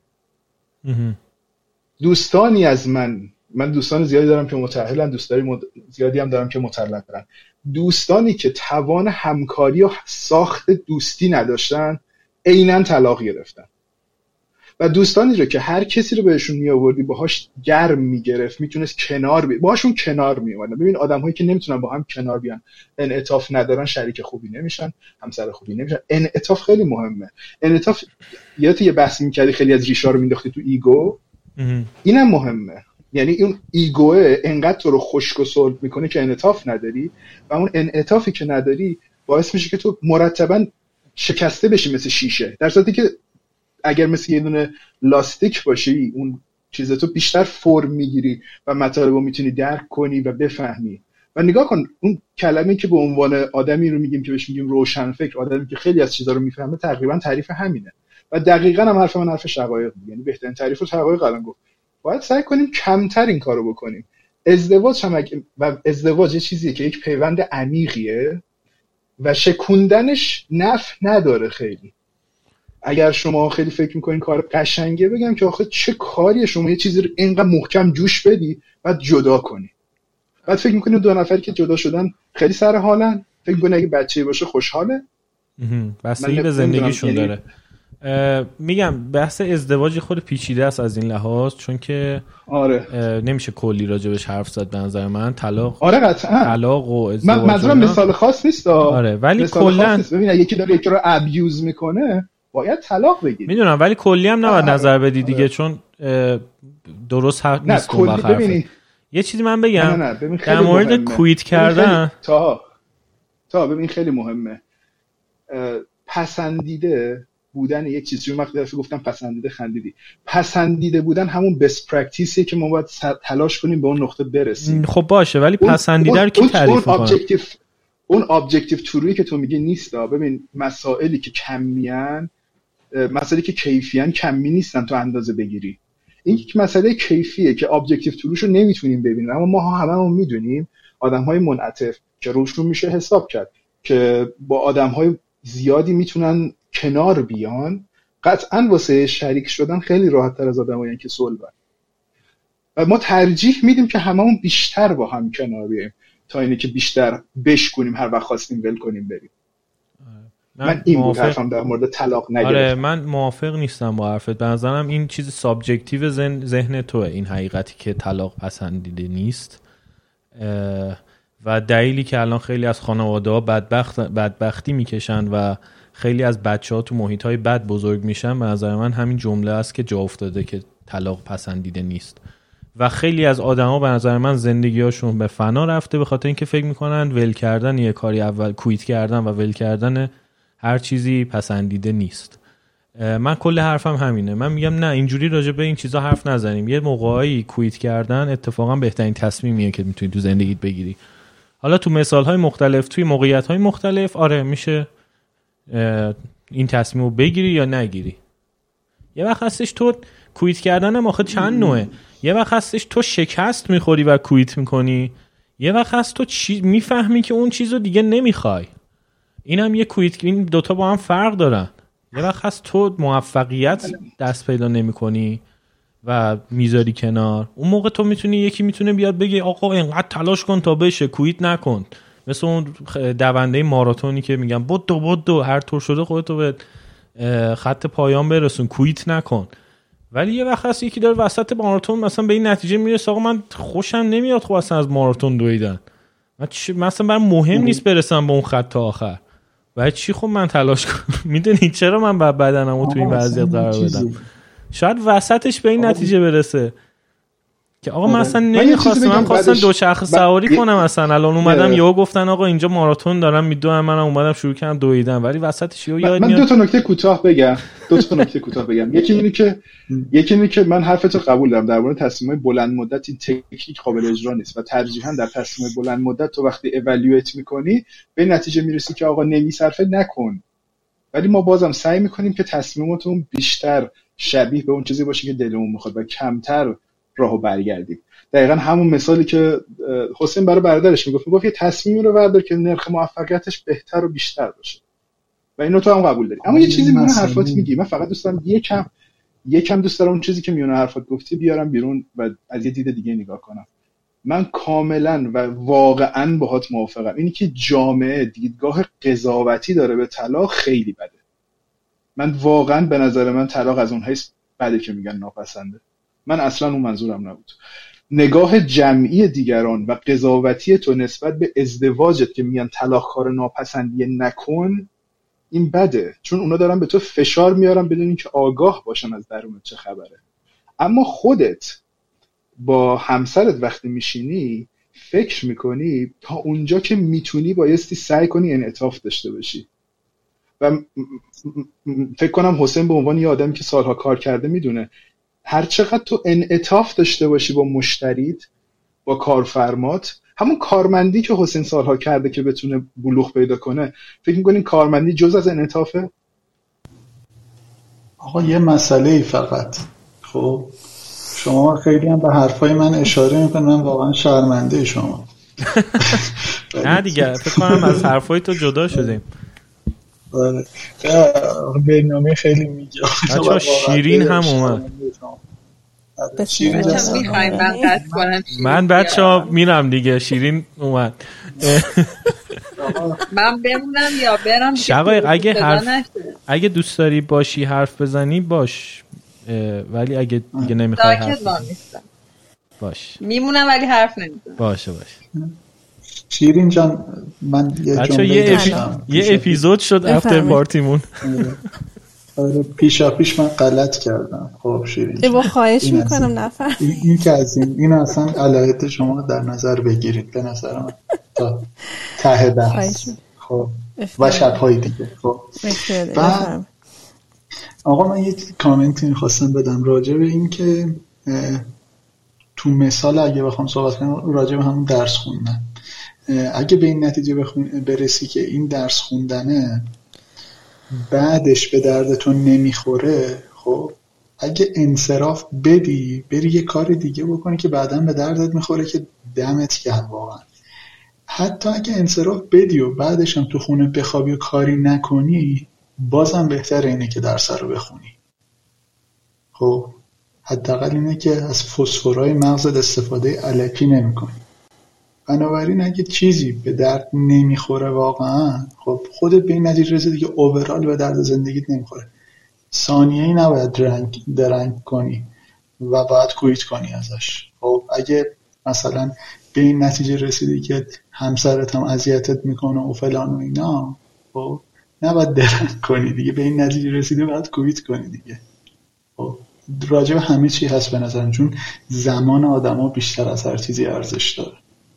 دوستانی از من من دوستان زیادی دارم که متأهلن، دوستانی مد... زیادی هم دارم که مطلقن. دوستانی که توان همکاری و ساخت دوستی نداشتن عیناً طلاق گرفتن و دوستانی رو که هر کسی رو بهشون می آوردی باهاش گرم میگرفت، میتونست کنار بی... باهاشون کنار می اومدن. ببین آدم‌هایی که نمیتونن با هم کنار بیان، انعطاف ندارن، شریک خوبی نمیشن، همسر خوبی نمیشن. انعطاف خیلی مهمه. انعطاف یادت یه بحث می‌کردی خیلی از ریشا رو مینداختی تو ایگو، اینم مهمه. یعنی اون ایگوه انقدر تو رو خشک و صلب میکنه که انعطاف نداری و اون انعطافی که نداری باعث میشه که تو مرتباً شکسته بشی مثل شیشه، در صورتی که اگر مثل یه دونه لاستیک باشی اون چیزا تو بیشتر فرم میگیری و مطالب رو میتونی درک کنی و بفهمی. و نگاه کن اون کلمه‌ای که به عنوان آدمی رو میگیم که بهش میگیم روشنفکر، آدمی که خیلی از چیزا رو میفهمه، تقریبا تعریف همینه و دقیقاً هم حرف من حرف شقایق بود. یعنی بهترین تعریف رو شقایق الان گفت. باید سعی کنیم کمتر این کارو بکنیم. ازدواج هم اگه و ازدواج یه چیزیه که یک پیوند عمیقیه و شکوندنش نفع نداره خیلی. اگر شما خیلی فکر میکنین کار قشنگه، بگم که آخه چه کاریه شما یه چیزی رو اینقدر محکم جوش بدی بعد جدا کنی، بعد فکر میکنی دو نفری که جدا شدن خیلی سر حالن، فکر میکنی اگه بچه‌ای باشه خوشحاله. بستگی به زندگیشون داره. میگم بحث ازدواج خود پیچیده است از این لحاظ، چون که آره نمیشه کلی راجبش حرف زد به نظر من. طلاق آره قطعا طلاق و ازدواج من منظورم مثال خاص نیست. آره ولی کلا ببین یکی داره یکی رو ابیوز میکنه باید طلاق بگیری. میدونم ولی کلی هم نباید نظر بدی دیگه، چون درست حرف نیست اون وقت حرفه. یه چیزی من بگم نه نه ببین در مورد کویت کردن تا تا ببین خیلی مهمه پسندیده بودن یک چیزی. چون وقتی دفعه گفتم پسندیده خندیدی. پسندیده بودن همون بست پرکتیسیه که ما باید تلاش کنیم به اون نقطه برسیم. خب باشه ولی پسندیده رو کی تعریف می‌کنه؟ اون ابجکتیو اون ابجکتیو ترویی که تو میگی نیستا. ببین مسائلی که کمیان، مسائلی که کیفیان کمی نیستن تو اندازه بگیری. این یک مسئله کیفیه که ابجکتیو تروشو نمیتونیم ببینیم، اما ما هممون میدونیم آدم‌های منعطف که روشون میشه حساب کرد که با آدم‌های زیادی میتونن کنار بیان، قطعاً واسه شریک شدن خیلی راحت تر از آدمایی که صلبن. و ما ترجیح میدیم که هممون بیشتر با هم کنار بیایم تا اینه که بیشتر بشکنیم هر وقت خواستیم ول کنیم بریم. من, من این موافق... بود حرفم در مورد طلاق نگرفتم. آره من موافق نیستم با حرفت. به نظرم این چیز سابجکتیو ذهن, ذهن توه، این حقیقتی که طلاق پسندیده نیست. و دلیلی که الان خیلی از خانواده‌ها بدبخت بدبختی میکشن و خیلی از بچه‌ها تو محیط‌های بد بزرگ میشن، به نظر من همین جمله است که جا افتاده که طلاق پسندیده نیست. و خیلی از آدما به نظر من زندگی‌هاشون به فنا رفته به خاطر اینکه فکر میکنن ول کردن یه کاری اول کویت کردن و ول کردن هر چیزی پسندیده نیست. من کل حرفم همینه. من میگم نه اینجوری راجع به این چیزا حرف نزنیم. یه موقعی کویت کردن اتفاقا بهترین تصمیمیه که میتونی تو زندگیت بگیری. حالا تو مثال‌های مختلف، توی موقعیت‌های مختلف آره میشه این تصمیمو بگیری یا نگیری. یه وقت هستش تو کویت کردن هم آخه چند نوعه. یه وقت هستش تو شکست میخوری و کویت میکنی، یه وقت هست تو چی میفهمی که اون چیزو دیگه نمیخوای. اینم یه کویت، این دوتا با هم فرق دارن. یه وقت هست تو موفقیت دست پیدا نمیکنی و میذاری کنار، اون موقع تو میتونی یکی میتونه بیاد بگه آقا اینقدر تلاش کن تا بشه، کویت نکن. مثل اون دونده ماراتونی که میگن بدو بدو هر طور شده خودتو به خط پایان برسون، کویت نکن. ولی یه وقت هست یکی داره وسط ماراتون مثلا به این نتیجه میرسه آقا من خوشم نمیاد خب اصلا از ماراتون دویدن، من چی مثلا برام مهم نیست برسم به اون خط تا آخر، بعد چی خب من تلاش کنم. میدونی چرا من بعد بدنمو تو این وضعیت قرار بدم؟ شاید وسطش به این نتیجه برسه که آقا من اصلا نمیخواستم، من خواستم دوچرخه سواری ب... کنم اصلا. الان اومدم یهو گفتن آقا اینجا ماراتون دارم میدوام، منم اومدم شروع کردم دویدن، ولی وسطش یهو یاد من میاد. دو تا نکته کوتاه بگم دو تا نکته کوتاه بگم یکی اینه که یکی اینه که من حرفتو قبول دارم در مورد تصمیمای بلند مدت این تکنیک قابل اجرا نیست و ترجیحاً در تصمیمای بلند مدت تو وقتی اِوالوییت میکنی به نتیجه میرسی که آقا نمیصرفه نکن، ولی ما بازم سعی میکنیم که تصمیماتون بیشتر شبیه به اون چیزی باشه که دلمون میخواد و کمتر راهو برگردیم. دقیقاً همون مثالی که حسین برای برادرش میگفت، میگفت یه تصمیمی رو بردار که نرخ موفقیتش بهتر و بیشتر باشه و اینو تو هم قبول داری. اما یه چیزی میونه حرفات میگی، من فقط دوست دارم یکم یکم دوست دارم اون چیزی که میونه حرفات گفتی بیارم بیرون و از یه دید دیگه نگاه کنم. من کاملا و واقعا باهات موافقم. اینی که جامعه دیدگاه قضاوتی داره به طلاق خیلی بده. من واقعا به نظر من طلاق از اون حیث بده که میگن ناپسنده. من اصلا اون منظورم نبود. نگاه جمعی دیگران و قضاوتی تو نسبت به ازدواجت که میگن طلاق کار ناپسندیه نکن، این بده، چون اونا دارن به تو فشار میارن بدون اینکه آگاه باشن از درونت چه خبره. اما خودت با همسرت وقتی میشینی فکر میکنی تا اونجا که میتونی بایستی سعی کنی انعطاف داشته باشی. و فکر کنم حسین به عنوان یه آدمی که سالها کار کرده میدونه هر چقدر تو انعطاف داشته باشی با مشتریت، با کارفرمات، همون کارمندی که حسین سالها کرده که بتونه بلوغ پیدا کنه، فکر میکنین کارمندی جز از انعطافه؟ آقا یه مسئله ای فقط، خب شما خیلی هم به حرفای من اشاره میکنم، من واقعا شرمنده شما. نه دیگه فکر کنم از حرفای تو جدا شدیم. آره برنامه خیلی میگه. بچه‌ها شیرین هم اومد. شیرین بچه‌ها میخوایم من قطع کنم. من بچه‌ها میرم دیگه، شیرین اومد. من بمونم یا برم؟ شقایق اگه حرف اگه دوست داری باشی حرف بزنی باش، ولی اگه دیگه نمیخوای حرف باش. میمونم ولی حرف نمیزنم. باشه باشه. شیرین جان من یه جمله یه, اپی... یه اپیزود شد افتر پارتیمون. آره پیشا پیش من غلط کردم. خب شیرین با خواهش میکنم نفر این, این که از این این اصلا علایت شما در نظر بگیرید به نظر من تا ته بحث. خب و شب‌های دیگه. خب بعد آقا من یه کامنتی میخواستم بدم راجع به این که تو مثال اگه بخوام صحبت کنم راجع به همون درس خوندن، اگه به این نتیجه برسی که این درس خوندنه بعدش به دردتون نمیخوره، خب اگه انصراف بدی بری یه کار دیگه بکنی که بعداً به دردت میخوره که دمت گرم واقعا. حتی اگه انصراف بدی و بعدش هم تو خونه بخوابی و کاری نکنی بازم بهتره اینه که درس رو بخونی. خب حداقل اینه که از فسفرهای مغزت استفاده الکی نمی‌کنی. بنابراین اگه چیزی به درد نمیخوره واقعا، خب خودت به این نتیجه رسیدی که اوورال به درد زندگیت نمیخوره، ثانیه‌ای نباید درنگ درنگ کنی و باید کویت کنی ازش. خب اگه مثلا به این نتیجه رسیدی که همسرت هم اذیتت میکنه و فلان و اینا، خب نباید درنگ کنی دیگه، به این نتیجه رسیدی باید کویت کنی دیگه. خب راجع به همه چی هست به نظرم، چون زمان آدما بیشتر از هر چیزی ارزش داره.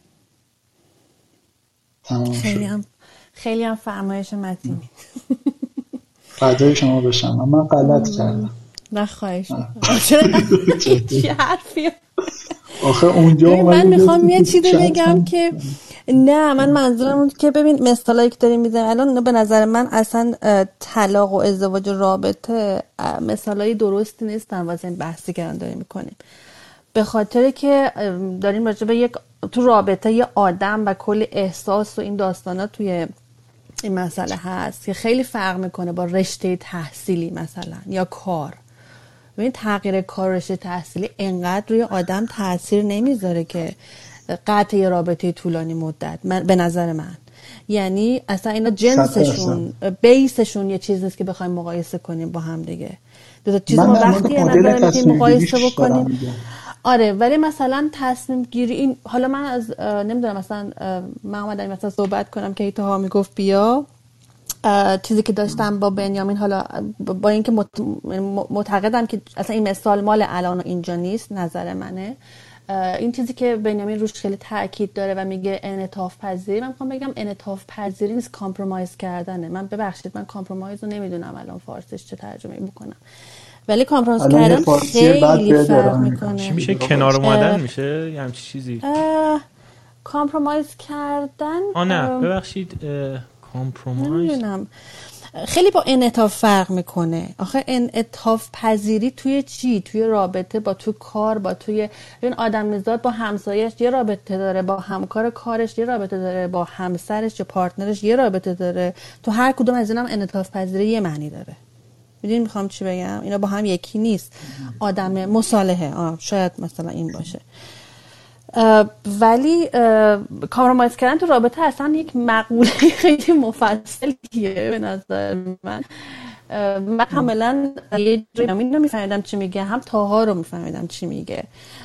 تمام شد. خیلی هم خیلی هم فرمایش متینی. فدای شما بشم، من غلط کردم. نه خواهش میکنم. چه حرفی. آخه اونجا من میخوام یه چیزی بگم که نه، من منظورم اون که ببین مثالایی که داریم میزنیم الان به نظر من اصلا طلاق و ازدواج و رابطه مثالای درستی نیستن واسه این بحثی که الان داریم میکنیم، به خاطر که داریم راجع به یک تو رابطه یه آدم و کل احساس و این داستانا توی این مسئله هست که خیلی فرق میکنه با رشته تحصیلی مثلا یا کار. ببین تغییر کار رشته تحصیلی انقدر روی آدم تاثیر نمیذاره که قطع یه رابطه طولانی مدت، من به نظر من. یعنی اصلا اینا جنسشون بیسشون یه چیز نیست که بخوایم مقایسه کنیم با هم دیگه. دو تا چیز ما وقتی یه نظر میتونیم مقایسه بکنیم. آره ولی مثلا تصمیم گیری این، حالا من از نمیدونم مثلا من اومدم مثلا صحبت کنم که ایتها میگفت بیا چیزی که داشتم با بنیامین، حالا با اینکه معتقدم که اصلا این مثال مال الان و اینجا نیست، نظر منه، این چیزی که بنیامین روش خیلی تاکید داره و میگه انعطاف پذیری، من میخوام بگم انعطاف پذیری نیست، کامپرومایز کردنه. من ببخشید من کامپرومایز رو نمیدونم الان فارسیش چه ترجمه بکنم، ولی کامپرومایز کردن خیلی فرق میکنه. چی میشه؟ کنار اومدن میشه یه همچین چیزی. کامپرومایز کردن آه نه ببخشید کامپرومایز نمیدونم، خیلی با انعطاف فرق میکنه. آخه انعطاف پذیری توی چی؟ توی رابطه، با تو کار، با توی این آدمیزاد، با همسایه‌اش یه رابطه داره، با همکار کارش یه رابطه داره، با همسرش یا پارتنرش یه رابطه داره. تو هر کدوم از اینام انعطاف پذیری یه معنی داره. میدونی میخوام چی بگم؟ اینا با هم یکی نیست. آدم مصالحه آه شاید مثلا این باشه. ولی کامپرومایز کردن تو رابطه اصلا یک مقوله خیلی مفصلیه به نظر من. من کاملا یه جایی رو میفهمیدم چی میگه، هم تاها رو میفهمیدم چی میگه،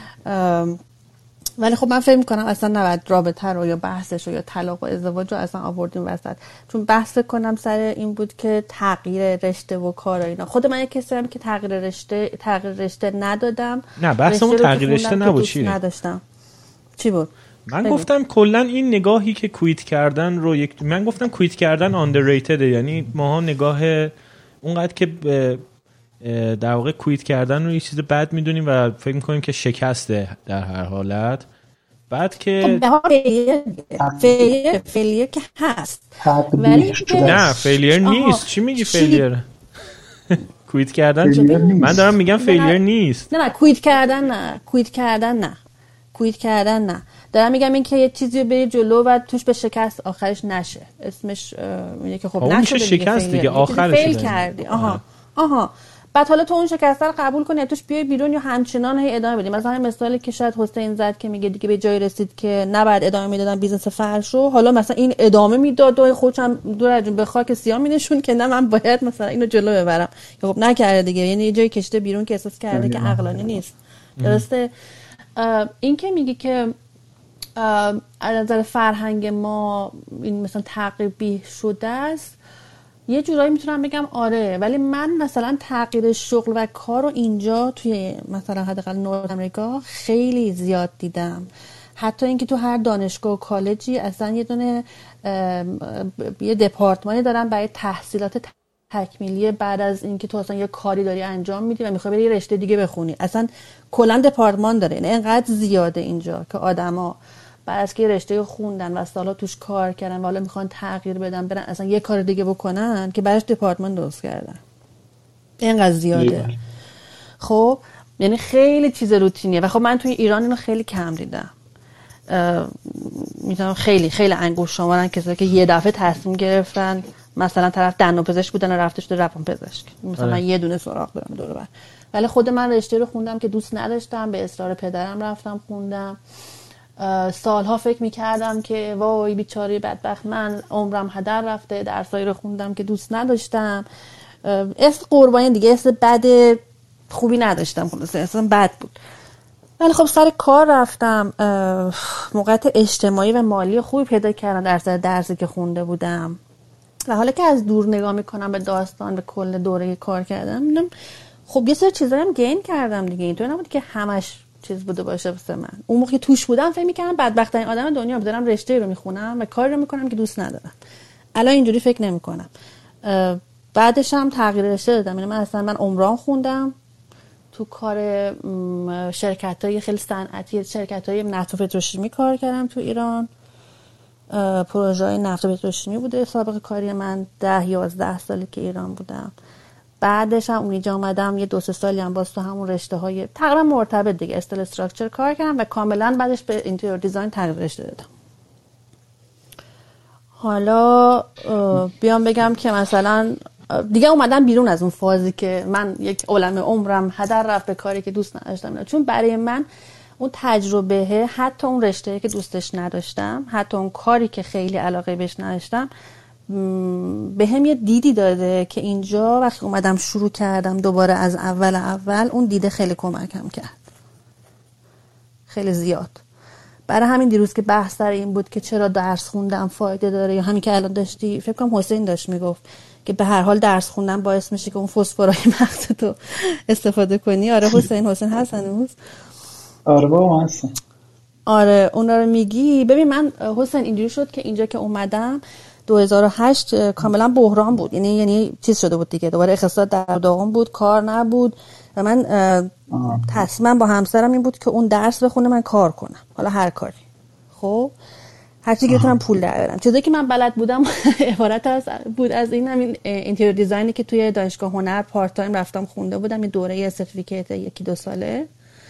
ولی خب من فکر میکنم اصلا نباید رابطه رو یا بحثش رو یا طلاق و ازدواج رو اصلا آوردیم وسط، چون بحث کنم سر این بود که تغییر رشته و کار و اینا. خود من یک کسی هم که تغییر رشته تغییر رشته ندادم. نه بحثمون تغییر رشته نبود، چی نداشتم. چی بود؟ من بگو. گفتم کلا این نگاهی که کویت کردن رو یک من گفتم کویت کردن آندرریتد، یعنی ماها نگاه اونقدر که در واقع کویت کردن رو یه چیز بد میدونیم و فکر میکنیم که شکسته در هر حالت. بعد که فیلیر فیلیر که هست ولی نه فیلیر نیست. چی میگی فیلیر؟ کویت کردن چه؟ من دارم میگم فیلیر نیست. نه نه کویت کردن نه کویت کردن نه کویت کردن نه دارم میگم این که یه چیزی رو بری جلو و توش به شکست آخرش نشه، اسمش میگه که خب نشه شکست دیگه آخرش فیل کردی. آها آها بعد حالا تو اون شکست رو قبول کنی توش بیای بیرون یا همچنان هی ادامه بدی. مثلا مثالی که شاید حسین زد که میگه دیگه به جای رسید که نباید ادامه میدادن بیزنس فرش رو، حالا مثلا این ادامه میداد و خودم دور به خاک سیاه مینشون که نه من باید مثلا اینو جلو ببرم، خب نکرده دیگه، یعنی یه جای کشته بیرون که احساس کرده که عقلانی نیست. درسته. این که میگی که از نظر فرهنگ ما این مثلا تغییر شده است، یه جورایی میتونم بگم آره، ولی من مثلا تغییر شغل و کار رو اینجا توی مثلا حداقل نورد امریکا خیلی زیاد دیدم. حتی اینکه تو هر دانشگاه و کالجی اصلا یه دونه یه دپارتمانی دارن برای تحصیلات تکمیلی بعد از اینکه تو اصلا یه کاری داری انجام میدی و میخوای بری یه رشته دیگه بخونی، اصلا کلا دپارتمان داره. یعنی اینقدر زیاده اینجا که آدما بعد از که رشته خوندن و سالا توش کار کردن و حالا میخوان تغییر بدن برن اصلا یه کار دیگه بکنن که براش دپارتمان درست کردن. اینقدر زیاده. خب یعنی خیلی چیز روتینیه و خب من توی ایران اینو خیلی کم دیدم. میتونم خیلی خیلی انگشت شمارن کسایی که یه دفعه تصمیم گرفتن مثلا طرف دندانپزشک بودن و رفته شده روانپزشک. مثلا من یه دونه سراغ دارم دور و بر. ولی خود من رشته رو خوندم که دوست نداشتم، به اصرار پدرم رفتم خوندم. سالها فکر میکردم که وای بیچاره بدبخت من عمرم هدر رفته، درسایی رو خوندم که دوست نداشتم. اسم قربانی دیگه، اسم بد خوبی نداشتم، خلاصه اصلا بد بود. ولی خب سر کار رفتم، موقعیت اجتماعی و مالی خوبی پیدا کردم در سر درسی که خونده بودم و حالا که از دور نگاه میکنم به داستان به کل دوره کار کردم میدونم خب یه سری چیزایی هم گین کردم دیگه. اینطور نبود که همش چیز بوده باشه واسه من. اون موقع که توش بودم فکر می‌کردم بدبخت‌ترین آدم دنیا بودم، دارم رشته رو میخونم و کاری رو میکنم که دوست ندارم. الان اینجوری فکر نمی‌کنم. بعدش هم تغییر رشته دادم. یعنی من اصلا من عمران خوندم، تو کار شرکت‌های خیلی صنعتی، شرکت‌های نفت و پتروشیمی کار کردم تو ایران. پروژه‌های نفت و پتروشیمی بوده سابقه کاری من، ده یازده سالی که ایران بودم. بعدش هم اونجا اومدم یه دو سه سالی هم باز تو همون رشته‌های تقریبا مرتبط دیگه استل استراکچر کار کردم و کاملا بعدش به اینتریور دیزاین تغییر رشته دادم. حالا بیام بگم که مثلا دیگه اومدم بیرون از اون فازی که من یک عالمه عمرم هدر رفت به کاری که دوست نداشتم، چون برای من اون تجربه، حتی اون رشته‌ای که دوستش نداشتم، حتی اون کاری که خیلی علاقه بهش نداشتم، به هم یه دیدی داده که اینجا وقتی اومدم شروع کردم دوباره از اول اول اون دیده خیلی کمکم کرد، خیلی زیاد. برای همین دیروز که بحث سر این بود که چرا درس خوندن فایده داره، یا همین که الان داشتی فکر کنم حسین داشت میگفت که به هر حال درس خوندن باعث میشه که اون فسفرای مغزتو استفاده کنی. آره حسین حسین هستن امروز؟ آره بابا هستن. آره اونا رو میگی. ببین من حسین اینجوری شد که اینجا که اومدم دو هزار و هشت کاملا بحران بود، یعنی یعنی چیز شده بود دیگه، دوباره اقتصاد در داغون بود، کار نبود و من تصمیمم با همسرم این بود که اون درس بخونه من کار کنم، حالا هر کاری. خب هر چیزی که بتونم پول در بیارم. چیزی که من بلد بودم عبارت از بود از این همین اینتریور دیزاینی که توی دانشگاه هنر پارت تایم رفتم خونده بودم، یه دوره سرتیفیکیت یکی دو ساله،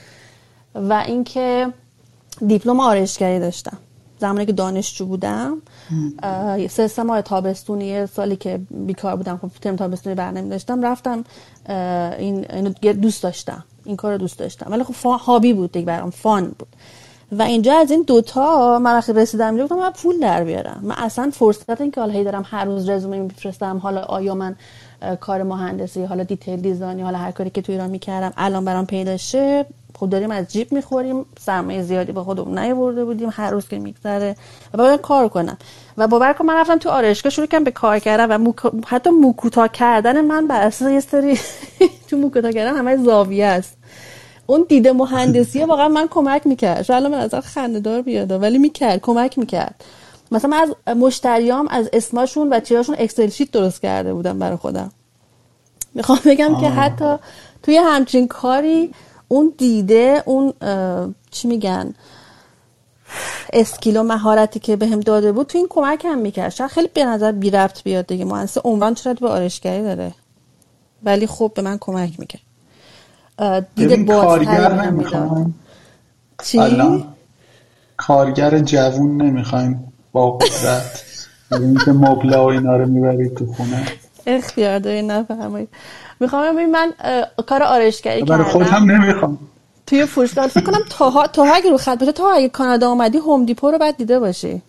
و اینکه دیپلم آرایشگری داشتم زمانی که دانشجو بودم. سه سه ماه تابستونی، یه سالی که بیکار بودم، خب ترم تابستونی برنامه داشتم، رفتم این اینو دوست داشتم، این کارو دوست داشتم، ولی خب هابی بود دیگه، برام فان بود. و اینجا از این دوتا من وقتی رسیدم اینجا گفتم من پول در بیارم. من اصلا فرصت این که حالا هی دارم هر روز رزومه میفرستم، حالا آیا من کار مهندسی، حالا دیتیل دیزاینی، حالا هر کاری که تو ایران میکردم الان برام پیدا شه، خود داریم از جیب میخوریم، سرمایه زیادی با خودمون نیاورده بودیم، هر روز که میگذره و باید کار کنم. و باور کن من رفتم تو آرایشگاه شروع کردم به کار کردن و موک... حتی موکوتا کردن من بر اساس یه سری تو موکوتا کردن همه زاویه است. اون دیده مهندسی واقعا من کمک میکرد. شاید الان من از خنده‌دار بیاد ولی میکرد، کمک میکرد. مثلا من از مشتریام از اسمشون و چیزاشون اکسل شیت درست کرده بودم برای خودم. میخوام بگم آه. که حتی توی همچین کاری اون دیده، اون چی میگن اسکیل و مهارتی که بهم داده بود تو این کمک هم میکرد. شاید خیلی به نظر بی ربط بیاد دیگه، مهندس عمران چرا به آرایشگری داره؟ ولی خب به من کمک میکرد. دید کارگر نمیخوایم چی؟ الان کارگر جوون نمیخوایم با قدرت اینکه مبلا و اینا رو میبرید تو خونه. اختیار داری نفهمید. میخوام ببین من کار آرایشگری کردم. برای خودم نمیخوام. توی فروشگاه فکر کنم تاها تاها اگه رو خط باشه، تا اگه کانادا اومدی هوم دیپو رو بعد دیده باشی.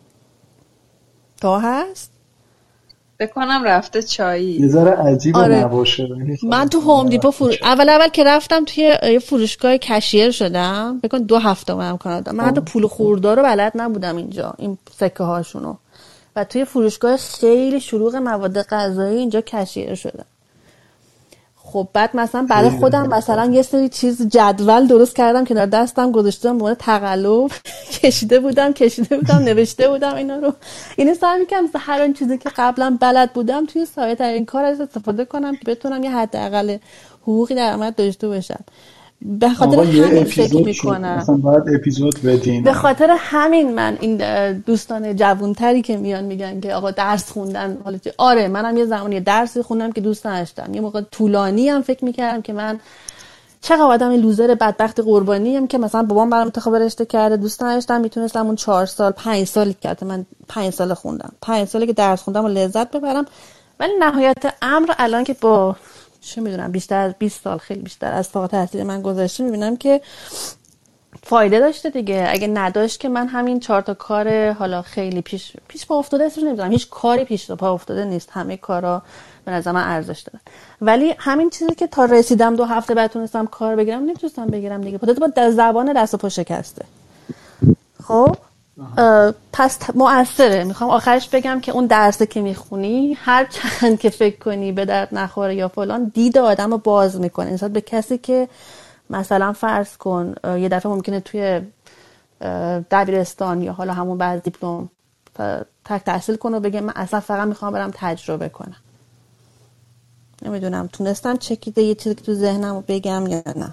تا هست؟ فکر کنم رفته چایی. یه ذره عجیبه آره. نباشه. من تو هوم دیپو فرو... اول اول که رفتم توی یه فروشگاه کشیر شدم. فکر کنم دو هفته اومدم کانادا. من حتی پول خوردار رو بلد نبودم اینجا، این سکه هاشونو. و توی فروشگاه خیلی شلوغ مواد غذایی اینجا کشیر شدم. خب بعد مثلا برای خودم مثلا یه سری چیز جدول درست کردم که در دستم گذاشتم، به عنوان تقلب کشیده بودم کشیده بودم نوشته بودم اینا رو. اینو سعی می‌کردم هر اون چیزی که قبلا بلد بودم توی سایت این کار از استفاده کنم که بتونم یه حداقل حقوقی درآمد داشته باشم. به خاطر همین فکر میکنم مثلا باید اپیزود بدین. به خاطر همین من این دوستان جوانتری که میان میگن که آقا درس خوندن، حالا آره منم یه زمانی درسی خوندم که دوست نداشتم، یه موقع طولانی هم فکر میکردم که من چقدر آدم لوزر بدبخت قربانی ام که مثلا بابام برام انتخاب رشته کرده، دوست نداشتم، میتونستم اون چهار سال پنج سالی که من پنج سال خوندم پنج سالی که درس خوندم و لذت ببرم. ولی نهایت امر الان که با چه میدونم بیشتر از بیست سال، خیلی بیشتر از فاق التحصیل من گذشته، میبینم که فایده داشته دیگه. اگه نداشت که من همین چهار تا کار حالا خیلی پیش پیش پا افتاده اسمش نمیدونم، هیچ کاری پیش پا افتاده نیست، همه کارا به نظر من ارزش داره. ولی همین چیزی که تا رسیدم دو هفته بعد تونستم کار بگیرم نمیتونستم بگیرم دیگه، خودت با زبان دست و پا شکسته. خب پس مؤثره. میخوام آخرش بگم که اون درسی که میخونی هر چند که فکر کنی به درد نخوره یا فلان، دید آدم رو باز میکنه نسبت به کسی که مثلا فرض کن یه دفعه ممکنه توی دبیرستان یا حالا همون بعد دیپلم تک تحصیل کنه و بگه من اصلا فقط میخوام برم تجربه کنم. نمیدونم تونستم چکیده یه چیزی که تو ذهنم رو بگم یا نه.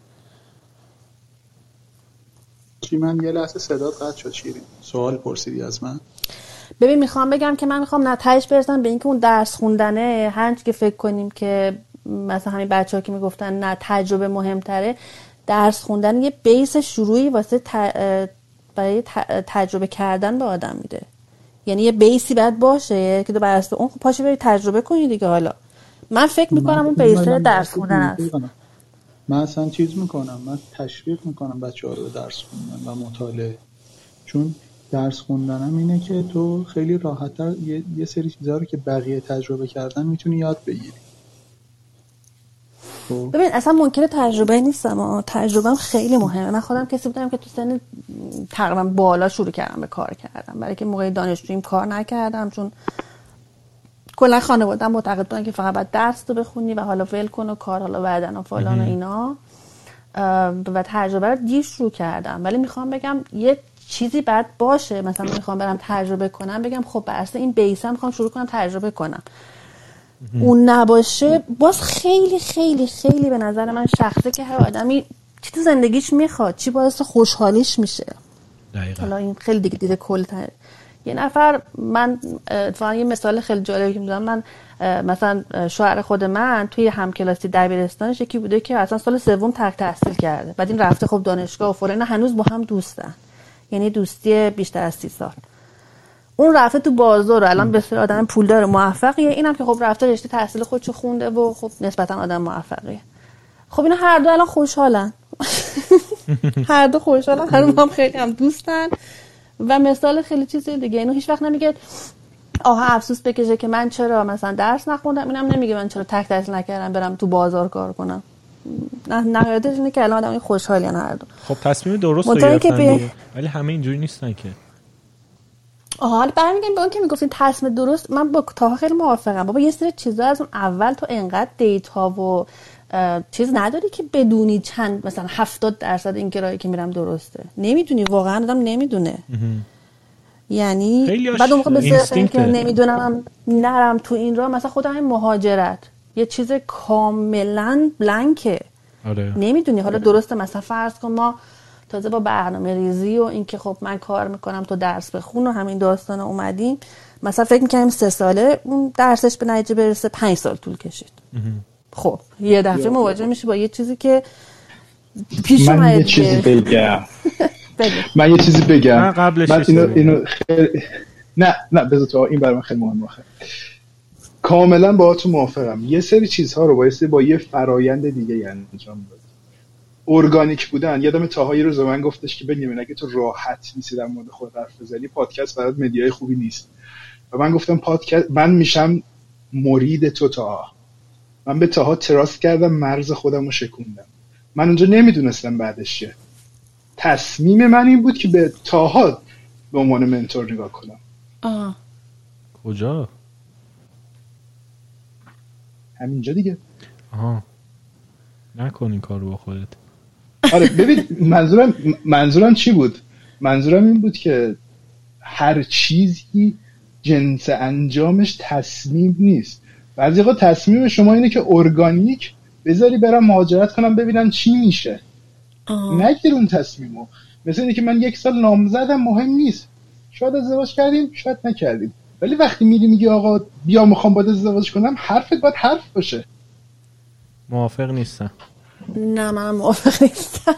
چی؟ من یه لحظه صدات قطع شد. شیرین سوال پرسیدی از من؟ ببین میخوام بگم که من میخوام نتایج برسم به اینکه اون درس خوندنه، هر چی که فکر کنیم که مثلا همین بچه‌ها که میگفتن نه تجربه مهمتره، درس خوندن یه بیس شروعی واسه ت... برای ت... تجربه کردن به آدم میده. یعنی یه بیسی باید باشه که تو بر اساس اون پاشو بری تجربه کنی دیگه. حالا من فکر میکنم اون بیس درس خوندن است. من اصلا چیز میکنم، من تشویق میکنم بچه‌ها رو درس خوندن و مطالعه، چون درس خوندنم اینه که تو خیلی راحت‌تر یه, یه سری چیزا رو که بقیه تجربه کردن میتونی یاد بگیری. ببین اصلا منکر تجربه نیستم، اما تجربه‌ام خیلی مهمه. من خودم کسی بودم که تو سن تقریبا بالا شروع کردم به کار کردم، برای که موقع دانشجوییم کار نکردم، چون کلا خانواده‌ام معتقد بودن که فقط باید درس تو بخونی و حالا ول کن و کار حالا بعدن و فلان و اینا، و تجربه رو دیر شروع کردم. ولی میخوام بگم یه چیزی بعد باشه، مثلا میخوام برم تجربه کنم بگم خب بر اساس این بیسم میخوام شروع کنم تجربه کنم. اون نباشه باز خیلی خیلی خیلی به نظر من شخصه که هر آدمی چی تو زندگیش میخواد، چی باعث خوشحالیش میشه. دقیقاً. حالا این خیلی دیگه دیده کل تر. یه نفر، من اتفاقا یه مثال خیلی جالبی که می‌زنم، من مثلا شوهر خود من توی همکلاسی دبیرستانش یکی بوده که اصلا سال سوم ترک تحصیل کرده، بعد این رفته خب دانشگاه و فلان، هنوز با هم دوستن، یعنی دوستی بیشتر از سی سال. اون رفته تو بازار و الان بسیار آدم پولدار موفقیه، اینم که خب رفته رشته تحصیل خودشو خونده و خب نسبتا آدم موفقیه. خب اینا هر دو الان خوشحالن. هر دو خوشحالن، هر دو هم خیلی هم دوستن و مثال خیلی چیز دیگه. اینو هیچ وقت نمیگه آها افسوس بکشه که من چرا مثلا درس نخوندم، اینم نمیگه من چرا تک تحصیل نکردم برم تو بازار کار کنم. نه نهایتش اینه که الان آدم خوشحالن هر دو. خب تصمیم درست رو گرفتن دیگه، ولی همه اینجوری نیستن که. آها حالا برمیگم به اون که میگفتین تصمیم درست، من با تا خیلی موافقم. بابا یه سری چیزا از اون اول تو انقدر دیتا و چیز نداری که بدونی چند مثلا هفتاد درصد این گرایی که میرم درسته. نمیدونی، واقعا آدم نمیدونه. یعنی بعد اون موقع به صرف اینکه نمیدونم نرم تو این راه، مثلا خودم این مهاجرت یه چیز کاملا بلانکه. آره. نمیدونی. حالا درسته مثلا فرض کن ما تازه با برنامه ریزی و اینکه خب من کار میکنم تو درس بخون و همین داستان اومدیم، مثلا فکر میکنیم سه ساله اون درسش به نتیجه برسه، پنج سال طول کشید. خب یه دفعه مواجه میشه با یه چیزی که پیش من یه چیزی بگم من یه چیزی بگم من قبلش من اینو, اینو خیلی... نه نه بذار تو این برای من خیلی مهمه. کاملا با تو موافقم. یه سری چیزها رو بایستی با یه فرایند دیگه یعنی انجام بده. ارگانیک بودن. یادم تاهایی روز من گفتش که بنیامین اگه تو راحت نیستی در مورد خود حرف بزنی پادکست برات مدیای خوبی نیست. و من گفتم پادکست من میشم مرید تو تاها. من به تاها تراست کردم، مرز خودم رو شکوندم. من اونجا نمیدونستم بعدش چیه. تصمیم من این بود که به تاها به عنوان منتور نگاه کنم. آه. کجا؟ همینجا دیگه. آها. نکن این کار رو با خودت. آره ببین منظورم منظورم چی بود؟ منظورم این بود که هر چیزی جنس انجامش تصمیم نیست. بعضی وقتا تصمیم شما اینه که ارگانیک بذاری برم مهاجرت کنم ببینم چی میشه. نگیر اون تصمیمو. مثل اینه که من یک سال نامزدم مهم نیست. شاید ازدواج کردیم شاید نکردیم. ولی وقتی میری میگی آقا بیا میخوام باید ازدواج کنم، حرفت باید حرف باشه. موافق نیستم. نه من موافق نیستم.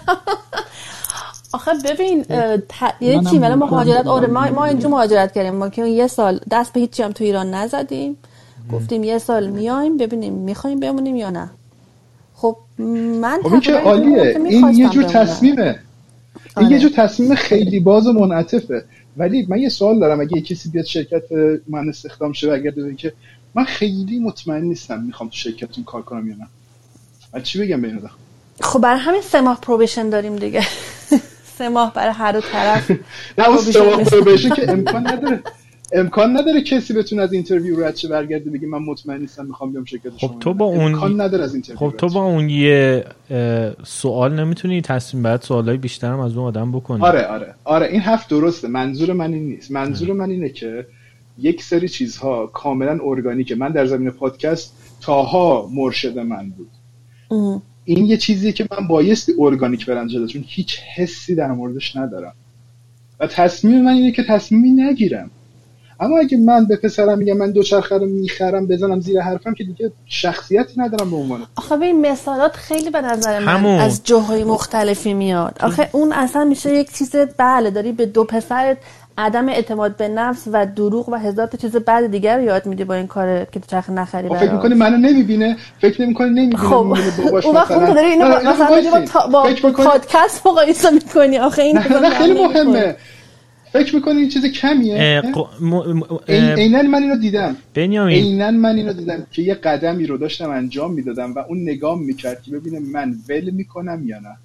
آخه ببین یه چی ولی مهاجرت آره ما ما اینجا مهاجرت کردیم. ما که یه سال دست به هیچی هم تو ایران نزدیم. گفتیم یه سال میایم ببینیم میخوایم بمونیم یا نه. خب من خب این که عالیه. این یه جور تصمیمه. این آره. یه جور تصمیم خیلی باز و منعطفه. ولی من یه سوال دارم. اگه یه کسی بیاد شرکت من استخدام شه و اگر بگه که من خیلی مطمئن نیستم میخوام تو شرکتتون کار کنم یا نه، من چی بگم به اینا؟ خب برای همین سه ماه پروبیشن داریم دیگه. سه ماه برای هر دو طرف. نه اون سه ماه پروبیشن که امکان نداره امکان نداره کسی بتونه از اینترویو رد شه برگرده بگه من مطمئن نیستم میخوام بیام شرکت شما. خب تو با اون امکان نداره از اینترویو. خب تو با اون یه سوال نمیتونی تصمیم بعد سوالای بیشترم از اون آدم بکنی. آره آره آره این حرف درسته. منظور من این نیست. منظور من اینه که یک سری چیزها کاملا ارگانیکه. من در زمینه پادکست تاها مرشد من بود. ام. این یه چیزیه که من بایستی ارگانیک برم جلو چون هیچ حسی در موردش ندارم و تصمیم من اینه که تصمیمی نگیرم. اما اگه من به پسرم میگم من دوچرخه رو میخرم بزنم زیر حرفم که دیگه شخصیتی ندارم به عنوان. آخه این مثالات خیلی به نظر من همون. از جاهای مختلفی میاد. آخه اون اصلا میشه یک چیز بله داری به دو پسرت عدم اعتماد به نفس و دروغ و هزار تا چیز بعد دیگر رو یاد میدی با این کار که دوچرخه نخری. فکر می‌کنی منو نمیبینه؟ فکر نمی‌کنی نمیبینه؟ خب اون وقت تو داری اینو مثلا با پادکست مقایسه می‌کنی. آخه این خیلی مهمه. فکر میکنی این چیز کمیه؟ اینن من اینو دیدم بنیامین اینن من اینو دیدم که یه قدمی رو داشتم انجام میدادم و اون نگاه میکرد که ببینه من ول میکنم یا نه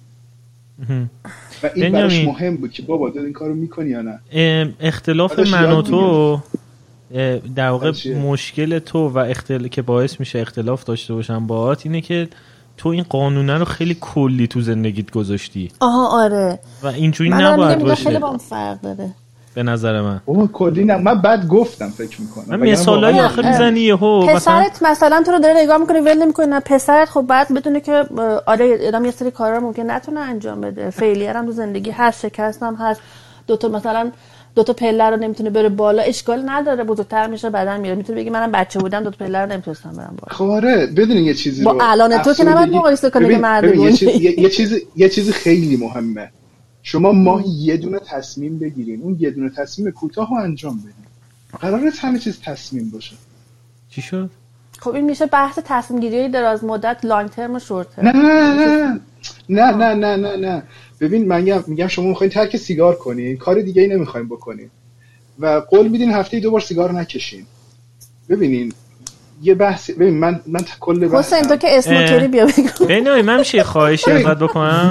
و این براش مهم بود که بابا داد این کارو میکنی یا نه. اختلاف من و تو در واقع مشکل تو و اختلاف که باعث میشه اختلاف داشته باشم باهات اینه که تو این قانونه رو خیلی کلی تو زندگیت گذاشتی. آها آره و اینجوری نباید باشه. خیلی با هم فرق داره به نظر من. اوه کلی نه من بعد گفتم فکر میکنم. من مثالای آخه میزنی یهو پسرت مثلا تو رو داره نگاه میکنه ول نمیکنه نه پسرت خب بعد بدونه که آره آدم یه سری کارا ممکن نتونه انجام بده. فیلیر هم تو زندگی هست، شکست هم هست. دو تا مثلا دو تا پله رو نمیتونه بره بالا اشکال نداره بزرگتر میشه بعدن میره میتونه بگه منم بچه بودم دو تا پله رو نمیتونستم برم بالا. خب آره بدون یه چیزی رو با الان تو که نباید مقایسه کنی که مردم یه چیز یه چیز یه چیز خیلی مهمه. شما ماهی یه دونه تصمیم بگیرین اون یه دونه تصمیم کوتاهو انجام بدین. قراره همه چیز تصمیم باشه. چی شد؟ خب این میشه بحث تصمیم گیری دراز مدت لانگ ترم و شورت ترم. نه نه نه نه نه نه نه ببین من میگم شما میخواین ترک سیگار کنین کار دیگه ای نمیخواین بکنین و قول میدین هفته دو بار سیگار نکشین. ببینین یه بحث ببین من من کل بحث حسین تو که اسموکری بیا بگو. بنیامین من میشه خواهشی ازت بکنم؟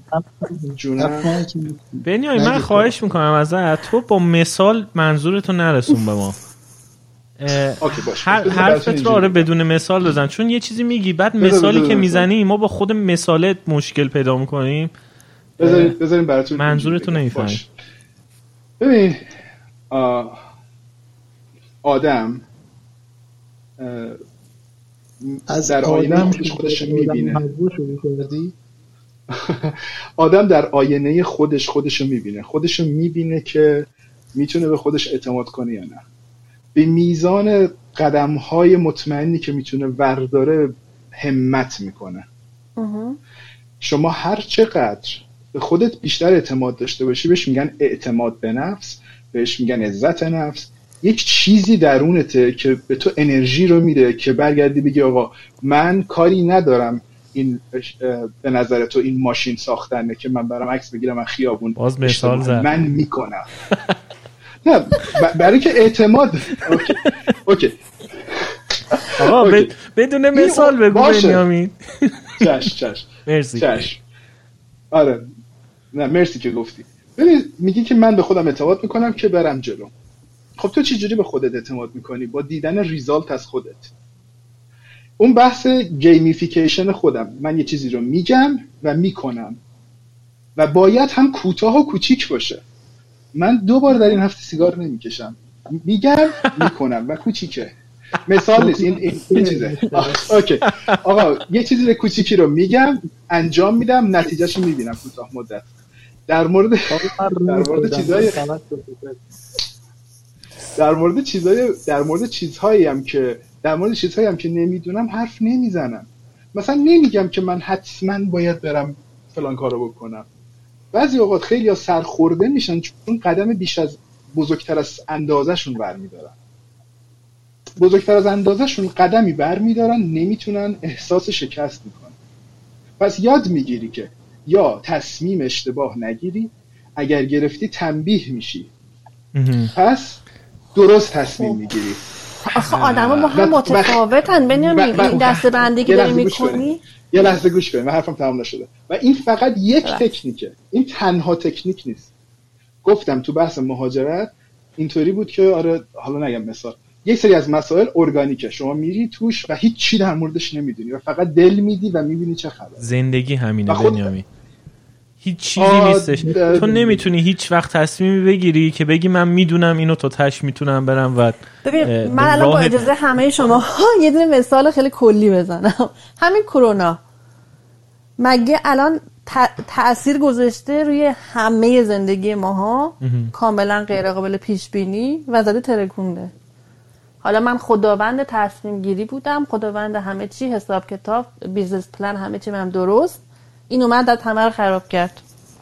جونم بنیامین من خواهش میکنم ازت تو با مثال منظورتو نرسون به ما. اوکی باشه. هر حرفت رو آره بدون مثال بزن چون یه چیزی میگی بعد مثالی که میزنی ما با خود مثالت مشکل پیدا میکنیم. بذارید بذارید براتون منظورتو نمیفهمم. ببین آدم از در آینه خودش میبینه. آدم در آینه خودش خودشو میبینه، خودشو میبینه که میتونه به خودش اعتماد کنه یا نه. به میزان قدم‌های مطمئنی که میتونه ورداره همت میکنه. شما هر چقدر به خودت بیشتر اعتماد داشته باشی، بهش میگن اعتماد به نفس، بهش میگن عزت نفس. یک چیزی درونته که به تو انرژی رو میده که برگردی بگی آقا من کاری ندارم این به نظر تو این ماشین ساختنه که من برام عکس بگیرم من خیابون باز مثال زد من میکنم. نه برای که اعتماد اوکی اوکی آقا ب... بدون مثال بگو بنیامین. چش چش مرسی. چش آره نه مرسی که گفتی. ببین میگی که من به خودم اعتماد میکنم که برم جلو. خب تو چه جوری به خودت اعتماد میکنی؟ با دیدن ریزالت از خودت. اون بحث گیمیفیکیشن خودم، من یه چیزی رو میگم و میکنم و باید هم کوتاه و کوچیک باشه. من دو بار در این هفته سیگار نمیکشم، میگم میکنم و کوچیکه. مثال نیست این این, این چیزه. اوکی آقا یه چیزی کوچیکی رو میگم انجام میدم نتیجهشو میبینم کوتاه مدت. در مورد در مورد چیزای در مورد چیزای در مورد چیزهایی هم که در مورد چیزهایی هم که نمیدونم حرف نمیزنم. مثلا نمیگم که من حتما باید برم فلان کارو بکنم. بعضی اوقات خیلی ها سرخورده میشن چون قدم بیش از بزرگتر از اندازه‌شون برمیدارن. بزرگتر از اندازه‌شون قدمی برمیدارن، نمیتونن، احساس شکست میکنن. پس یاد میگیری که یا تصمیم اشتباه نگیری، اگر گرفتی تنبیه میشی. پس درست تصمیم میگیری. آخه آدما با هم متفاوتن. بنیامین این دسته بندی که داری میکنی یه لحظه گوش کن، من حرفم تمام نشده. و این فقط یک تکنیکه، این تنها تکنیک نیست. گفتم تو بحث مهاجرت اینطوری بود که آره حالا نگم مثال، یک سری از مسائل ارگانیکه، شما میری توش و هیچ چی در موردش نمیدونی و فقط دل میدی و میبینی چه خبره. زندگی همینه بنیامین، هیچ چیزی نیستش. تو نمیتونی هیچ وقت تصمیمی بگیری که بگی من میدونم اینو تو تاش میتونم برم. و ببین من الان با اجازه همه شما یه دونه مثال خیلی کلی بزنم. همین کرونا مگه الان تأثیر گذاشته روی همه زندگی ماها کاملا غیر قابل پیش بینی و زده ترکونده. حالا من خداوند تصمیم گیری بودم، خداوند همه چی، حساب کتاب، بیزنس پلن، همه چی من درست، این اومد داد همه رو خراب کرد.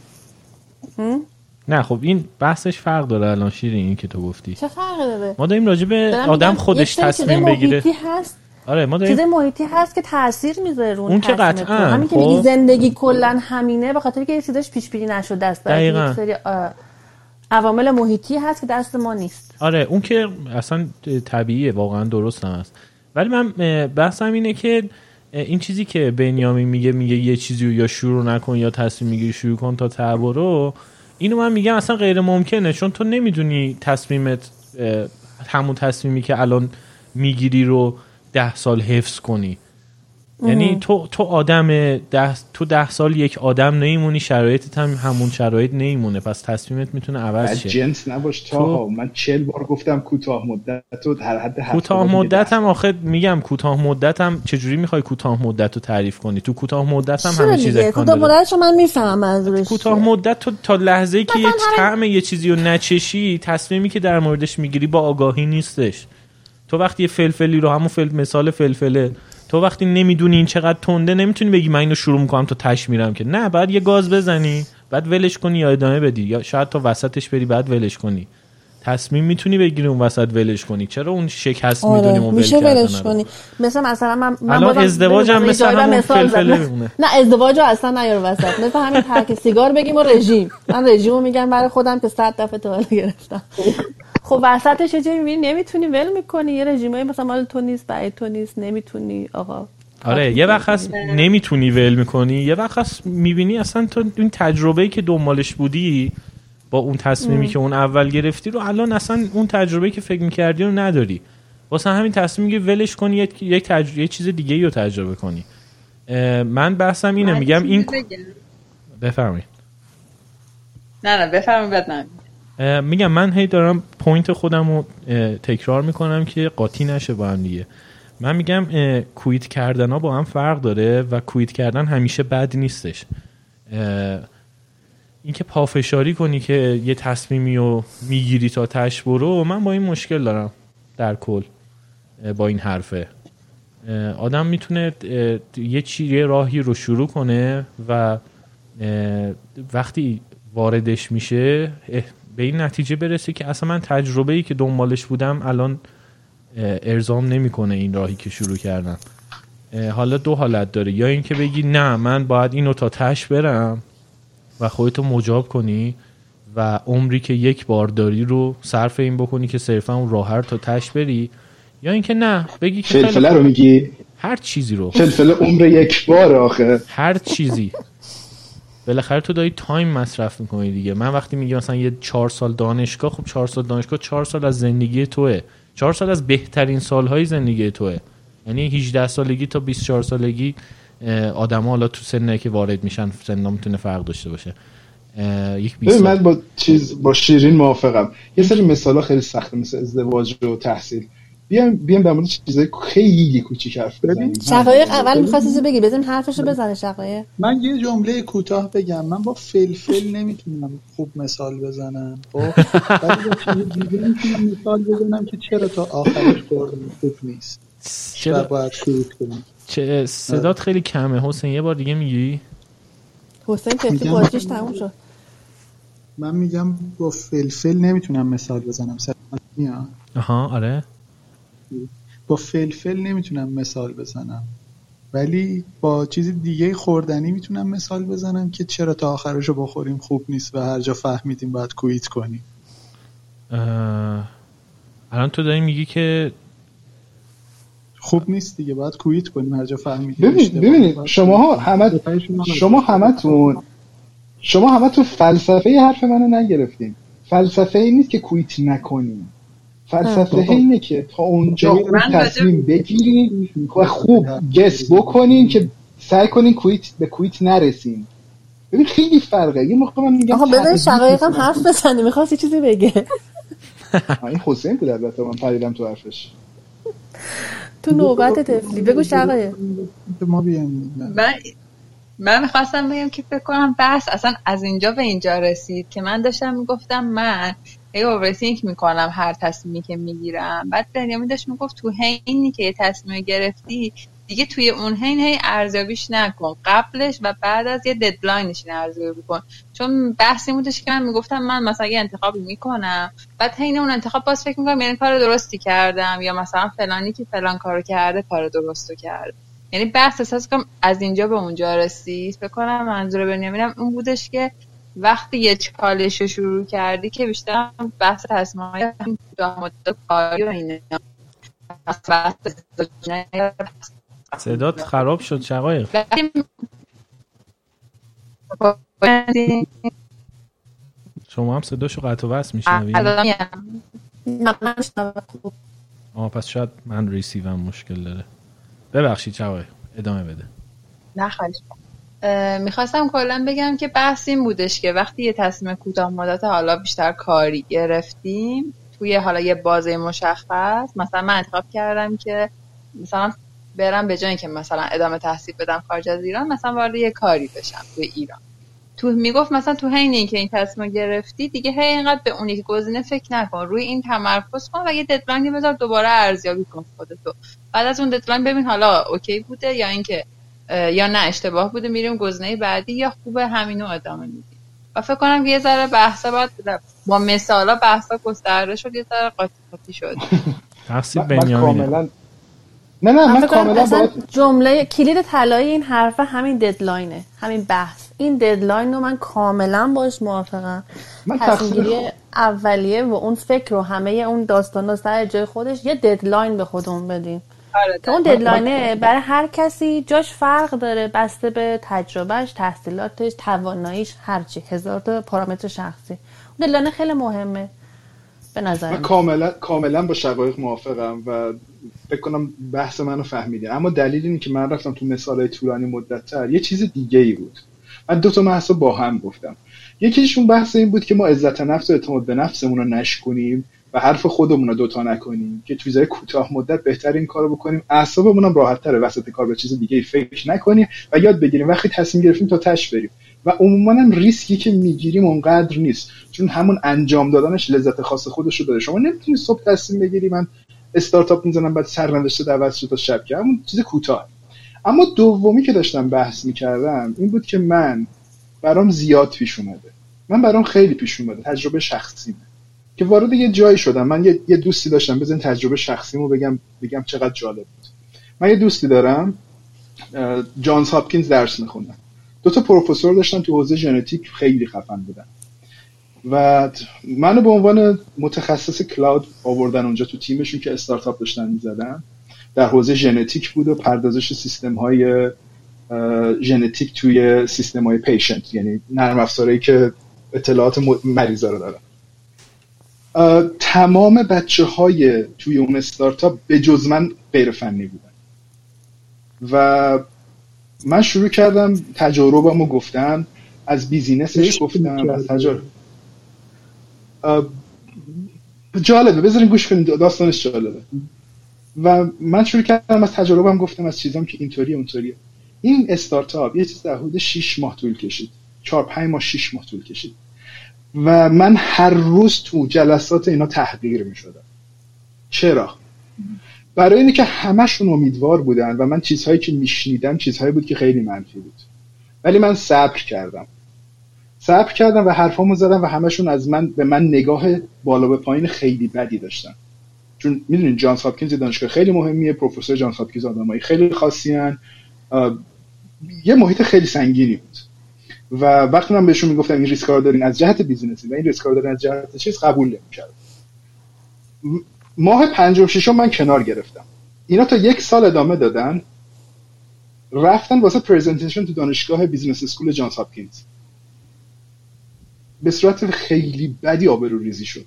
نه خب این بحثش فرق داره الان شیرین، این که تو گفتی چه فرقی داره؟ ما داریم راجع به آدم خودش تصمیم بگیره. هست. آره ما داریم چیز محیطی هست که تاثیر میذاره رو اون که قطعا همین که میگی زندگی کلا همینه، به خاطر که یه چیزاش پیش بینی نشده است. یک سری عوامل محیطی هست که دست ما نیست. آره اون که اصلا طبیعیه، واقعا درست هم است. ولی من بحثم اینه که این چیزی که بنیامین میگه میگه یه چیزی رو یا شروع نکن یا تصمیم میگیری شروع کن تا ته برو، اینو من میگم اصلا غیر ممکنه، چون تو نمیدونی تصمیمت همون تصمیمی که الان میگیری رو ده سال حفظ کنی. یعنی تو تو آدم ده تو ده سال یک آدم نمیمونی، شرایطت هم همون شرایط نمیمونه، پس تصمیمت میتونه عوض شه. جنس نباش تا من چهل بار گفتم کوتاه مدت تو در حد هفت. کوتاه مدت هم آخه میگم کوتاه مدت هم چجوری میخوای کوتاه مدت رو تعریف کنی؟ تو کوتاه مدت هم همه چیز امکان داره. کوتاه مدتشو من میفهمم منظورش. کوتاه مدت تو تا لحظه‌ای که یه طعم یه چیزی رو نچشی، تصمیمی که در موردش میگیری با آگاهی نیستش. تو وقتی یه فلفلی رو، همون فل مثال فلفله، تو وقتی نمیدونی این چقدر تنده نمیتونی بگی من اینو شروع میکنم تا تش میرم که نه، بعد یه گاز بزنی بعد ولش کنی یا ادامه بدی، یا شاید تا وسطش بری بعد ولش کنی. تصمیم میتونی بگیری اون وسط ولش کنی، چرا اون شکست آره. میدونی اون میشه ولش کنی. مثلا مثلا من من ازدواجم مثلا همون فلفله میمونه. نه ازدواجو اصلا نیار وسط. مثلا همین ترک سیگار بگیم و رژیم، من رژیمو میگم برای خودم که صد دفعه تا حالا گرفتم. خب وسطش چه میبینی؟ نمیتونی ول میکنی، یه رژیمای مثلا مال تو نیست، بعید تو نیست، نمیتونی آقا. آره یه وقت هست نمیتونی ول میکنی، یه وقت هست میبینی اصلا تو این تجربه‌ای که دنبالش بودی با اون تصمیمی ام. که اون اول گرفتی رو الان اصلا اون تجربه‌ای که فکر میکردی رو نداری، واسه همین تصمیم میگیری ولش کنی، یک یک تجربه یه چیز دیگه رو تجربه کنی. من بحثم اینه، میگم این بفرمایید. نه نه بفرمایید بعد من میگم من هی دارم پوینت خودم رو تکرار میکنم که قاطی نشه با هم دیگه. من میگم کویت کردن ها با هم فرق داره و کویت کردن همیشه بد نیستش. اینکه پافشاری کنی که یه تصمیمی رو میگیری تا تش برو، من با این مشکل دارم در کل با این حرفه. آدم میتونه یه چیزی یه راهی رو شروع کنه و وقتی واردش میشه به این نتیجه برسه که اصلا من تجربه‌ای که دنبالش بودم الان ارضام نمیکنه این راهی که شروع کردم. حالا دو حالت داره، یا این که بگی نه من باید اینو تا تش برم و خودتو مجاب کنی و عمری که یک بار داری رو صرف این بکنی که صرفا اون راه تا تش بری، یا اینکه نه بگی که فلفله رو میگی هر چیزی رو فلفله عمر یک بار آخه هر چیزی بالاخره تو داری تایم مصرف میکنی دیگه. من وقتی میگم مثلا یه چهار سال دانشگاه، خب چهار سال دانشگاه چهار سال از زندگی توئه، چهار سال از بهترین سالهای زندگی توئه. یعنی هجده سالگی تا بیست و چهار سالگی آدم‌ها حالا تو سنی که وارد میشن سن‌ها میتونه فرق داشته باشه. یک بیست من با چیز با شیرین موافقم. یه سری مثالا خیلی سخته مثل ازدواج و تحصیل. بیام بیام در مورد چیزای خیلی کوچیک حرف بزنیم. شقایق اول می‌خواست بگی بزنیم حرفشو بزنه شقایق. من یه جمله کوتاه بگم. من با فلفل نمیتونم خوب مثال بزنم. خب ولی با چیز دیگه میتونم مثال بزنم که چرا تا آخرش خوب نیست. چرا باید شروع کنیم. چه صدات خیلی کمه حسین، یه بار دیگه میگی؟ حسین تفتی بازیش تموم شد. من میگم با فلفل نمیتونم مثال بزنم. صدات میاد؟ آها آره. با فلفل نمیتونم مثال بزنم ولی با چیز دیگه خوردنی میتونم مثال بزنم که چرا تا آخرشو بخوریم خوب نیست و هر جا فهمیدیم باید کویت کنیم. الان تو داری میگی که خوب نیست دیگه، باید کویت کنیم هر جا فهمیدیم. ببین ببینید شماها همه شما همتون شما همتون فلسفه حرف منو نگرفتین. فلسفه این نیست که کویت نکنیم. فلسفه اینه که تا اونجا خوب تصمیم بگیرین و خوب گس بکنین که سعی کنین کویت به کویت نرسین. ببین خیلی فرقه. یه موقع من میگم آها بذار شقایق هم حرف بزنه، می‌خواست یه چیزی بگه. این حسین بود البته، من پریدم تو حرفش. تو نوبت تفلی بگو شقایق. ما بیایم. من من می‌خواستم بگم که فکر کنم بس اصلا از اینجا به اینجا رسید که من داشتم میگفتم من هی اوورثینک میکنم هر تصمیمی که میگیرم. بعد بنیامین داشت میگفت تو حینی که یه تصمیم گرفتی دیگه توی اون حین هی ارزیابیش نکن، قبلش و بعد از یه ددلاینش ارزیابی کن. چون بحثی بودش که من میگفتم من مثلا یه انتخابی میکنم بعد حین اون انتخاب باز فکر میکنم یعنی کار درستی کردم یا مثلا فلانی که فلان کارو کرده کار درستو کرده. یعنی بحث احساس کنم از اینجا به اونجا رسید. فکر کنم منظور بنیامینم اون بودش که وقتی یه چالش رو شروع کردی که بیشتر بحث تصمیم‌های کوتاه مدت کاری و اینا. صدات خراب شد شقایق. شما هم صداشو قطع و وصل میشنوید؟ آه پس شاید من ریسیوم مشکل داره. ببخشید شقایق ادامه بده. نه خواهش میخواستم کلا بگم که بحث این بودش که وقتی یه تصمیم کوتاه مدت حالا بیشتر کاری گرفتیم توی حالا یه بازه مشخص، مثلا من انتخاب کردم که مثلا برم به جای اینکه مثلا ادامه تحصیل بدم خارج از ایران مثلا وارد یه کاری بشم توی ایران. تو میگفت مثلا تو حین اینکه این تصمیم گرفتی دیگه هی اینقدر به اون یک گزینه فکر نکن، روی این تمرکز کن و یه ددلاینی بذار دوباره ارزیابی کن خودتو. بعد از اون ددلاین ببین حالا اوکی بوده یا اینکه یا نه اشتباه بوده میریم گزینه بعدی یا خوبه همینو ادامه میدیم. و فکر کنم یه ذره بحثا باید با مثالا بحثا گسترده شد، یه ذره قاطی قاطی شد. تقصیر بنیامینه. نه نه من کاملا باید جمله کلید طلایی این حرف همین ددلاینه، همین بحث. این ددلاین رو من کاملا باش موافقم. تصمیم‌گیری اولیه و اون فکر و همه اون داستانا سر جای خودش، یه ددلاین به خودمون بدیم. که اون ددلاینه برای هر کسی جاش فرق داره بسته به تجربهش، تحصیلاتش، تواناییش، هرچی، هزار تا پارامتر شخصی. اون ددلاین خیلی مهمه به نظر من. کاملا کاملا با شقایق موافقم و فکر کنم بحث منو فهمیده. اما دلیل اینه که من رفتم تو مثالای طولانی مدت‌تر یه چیز دیگه ای بود. من دو تا بحث با هم گفتم. یکیشون بحث این بود که ما عزت نفس و اعتماد به نفسمون رو نشکنیم و حرف خودمون رو دوتا نکنیم که توی کوتاه مدت بهتر این کارو بکنیم، اعصابمون هم راحت‌تره وسط کار به چیز دیگه فکر نکنیم و یاد بگیریم وقتی تصمیم گرفتیم تا تاش بریم. و عموما هم ریسکی که میگیریم اونقدر نیست، چون همون انجام دادنش لذت خاص خودش رو داره. شما نمیتونی صبح تصمیم بگیری من استارتاپ میزنم بعد سرنوشت عوض شد تا شب، که همون چیز کوتاه. اما دومی که داشتم بحث میکردم این بود که من برام زیاد پیش اومده، من برام خیلی پیش اومده، تجربه شخصیمه که وارد یه جایی شدم. من یه, یه دوستی داشتم، بزن تجربه شخصیمو بگم بگم چقدر جالب بود. من یه دوستی دارم جانز هاپکینز درس میخوندن، دو تا پروفسور داشتن تو حوزه ژنتیک خیلی خفن بودن و منو به عنوان متخصص کلاود آوردن اونجا تو تیمشون که استارتاپ داشتن میزدن. در حوزه ژنتیک بود و پردازش سیستم های ژنتیک توی سیستم های پیشنت، یعنی نرم افزارهایی که اطلاعات مریضا رو دارن. تمام بچه های توی اون استارتاپ به جز من غیر فنی بودن و من شروع کردم تجاربمو گفتن، از بیزینسش گفتم، از تجارب جالبه، بذارین گوش کنید داستانش جالبه. و من شروع کردم از تجاربم گفتم، از چیزام که اینطوریه اونطوریه. این استارتاپ یه چیز در حدود شش ماه طول کشید، چهار پنج ماه شش ماه طول کشید و من هر روز تو جلسات اینا تحقیر می‌شدم. چرا؟ برای اینه که همشون امیدوار بودن و من چیزهایی که میشنیدم چیزهایی بود که خیلی منفی بود، ولی من صبر کردم صبر کردم و حرفامو زدم و همشون از من به من نگاه بالا به پایین خیلی بدی داشتن، چون میدونین جانز هاپکینز دانشگاه خیلی مهمیه، پروفسور جانز هاپکینز آدمای خیلی خاصی ان، یه محیط خیلی سنگینی بود و وقتی من بهشون میگفتم این ریسکا رو دارین از جهت بیزینسی و این ریسکا رو دارین از جهت چیز، قبول نمی‌کردن. ماه پنجم ششم من کنار گرفتم، اینا تا یک سال ادامه دادن، رفتن واسه پرزنتیشن تو دانشگاه بیزنس اسکول جانز هاپکینز. به صورت خیلی بدی آبروریزی شد.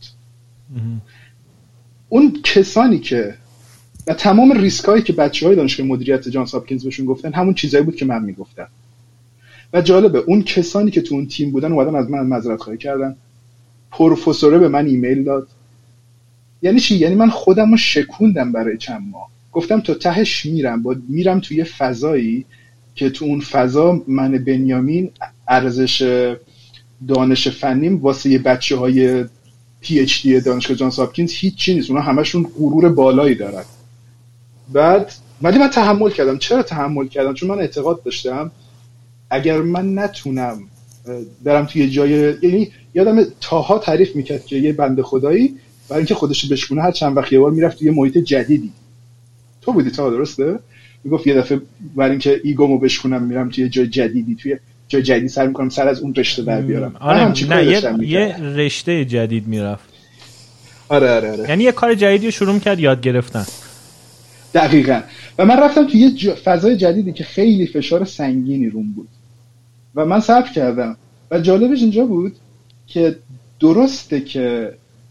اون کسانی که و تمام ریسکایی که بچه‌های دانشگاه مدیریت جانز هاپکینز بهشون گفتن همون چیزایی بود که من میگفتم. و جالبه اون کسانی که تو اون تیم بودن اومدن از من معذرت خواهی کردن، پروفسوره به من ایمیل داد. یعنی چی؟ یعنی من خودم رو شکوندم برای چند ماه، گفتم تا تهش میرم، با میرم توی فضایی که تو اون فضا من بنیامین ارزش دانش فنیم واسه یه بچه های پی اچ دی دانشگاه جانز هاپکینز هیچ چی نیست، اونا همشون غرور بالایی دارن. بعد ولی من تحمل کردم. چرا تحمل کردم؟ چون من اعتقاد داشتم اگر من نتونم برم توی جای، یعنی یادم تاها تعریف میکرد که یه بنده خدایی برای اینکه خودش بشکونه هر چند وقت یه بار میرفت توی محیط جدیدی. تو بودی تا درسته؟ میگفت یه دفعه برای اینکه ایگومو بشکونم میرم توی جای جدیدی، توی جای جدید سر میکنم سر از اون رشته در بیارم. آره نه یه, یه رشته جدید میرفت. آره آره آره. یعنی یه کار جدیدی رو شروع میکرد یاد گرفتن. دقیقاً. و من رفتم توی یه ج... فضای جدیدی که خیلی فشار سنگینی روم بود و من صبر کردم و جالبش اینجا بود که درسته که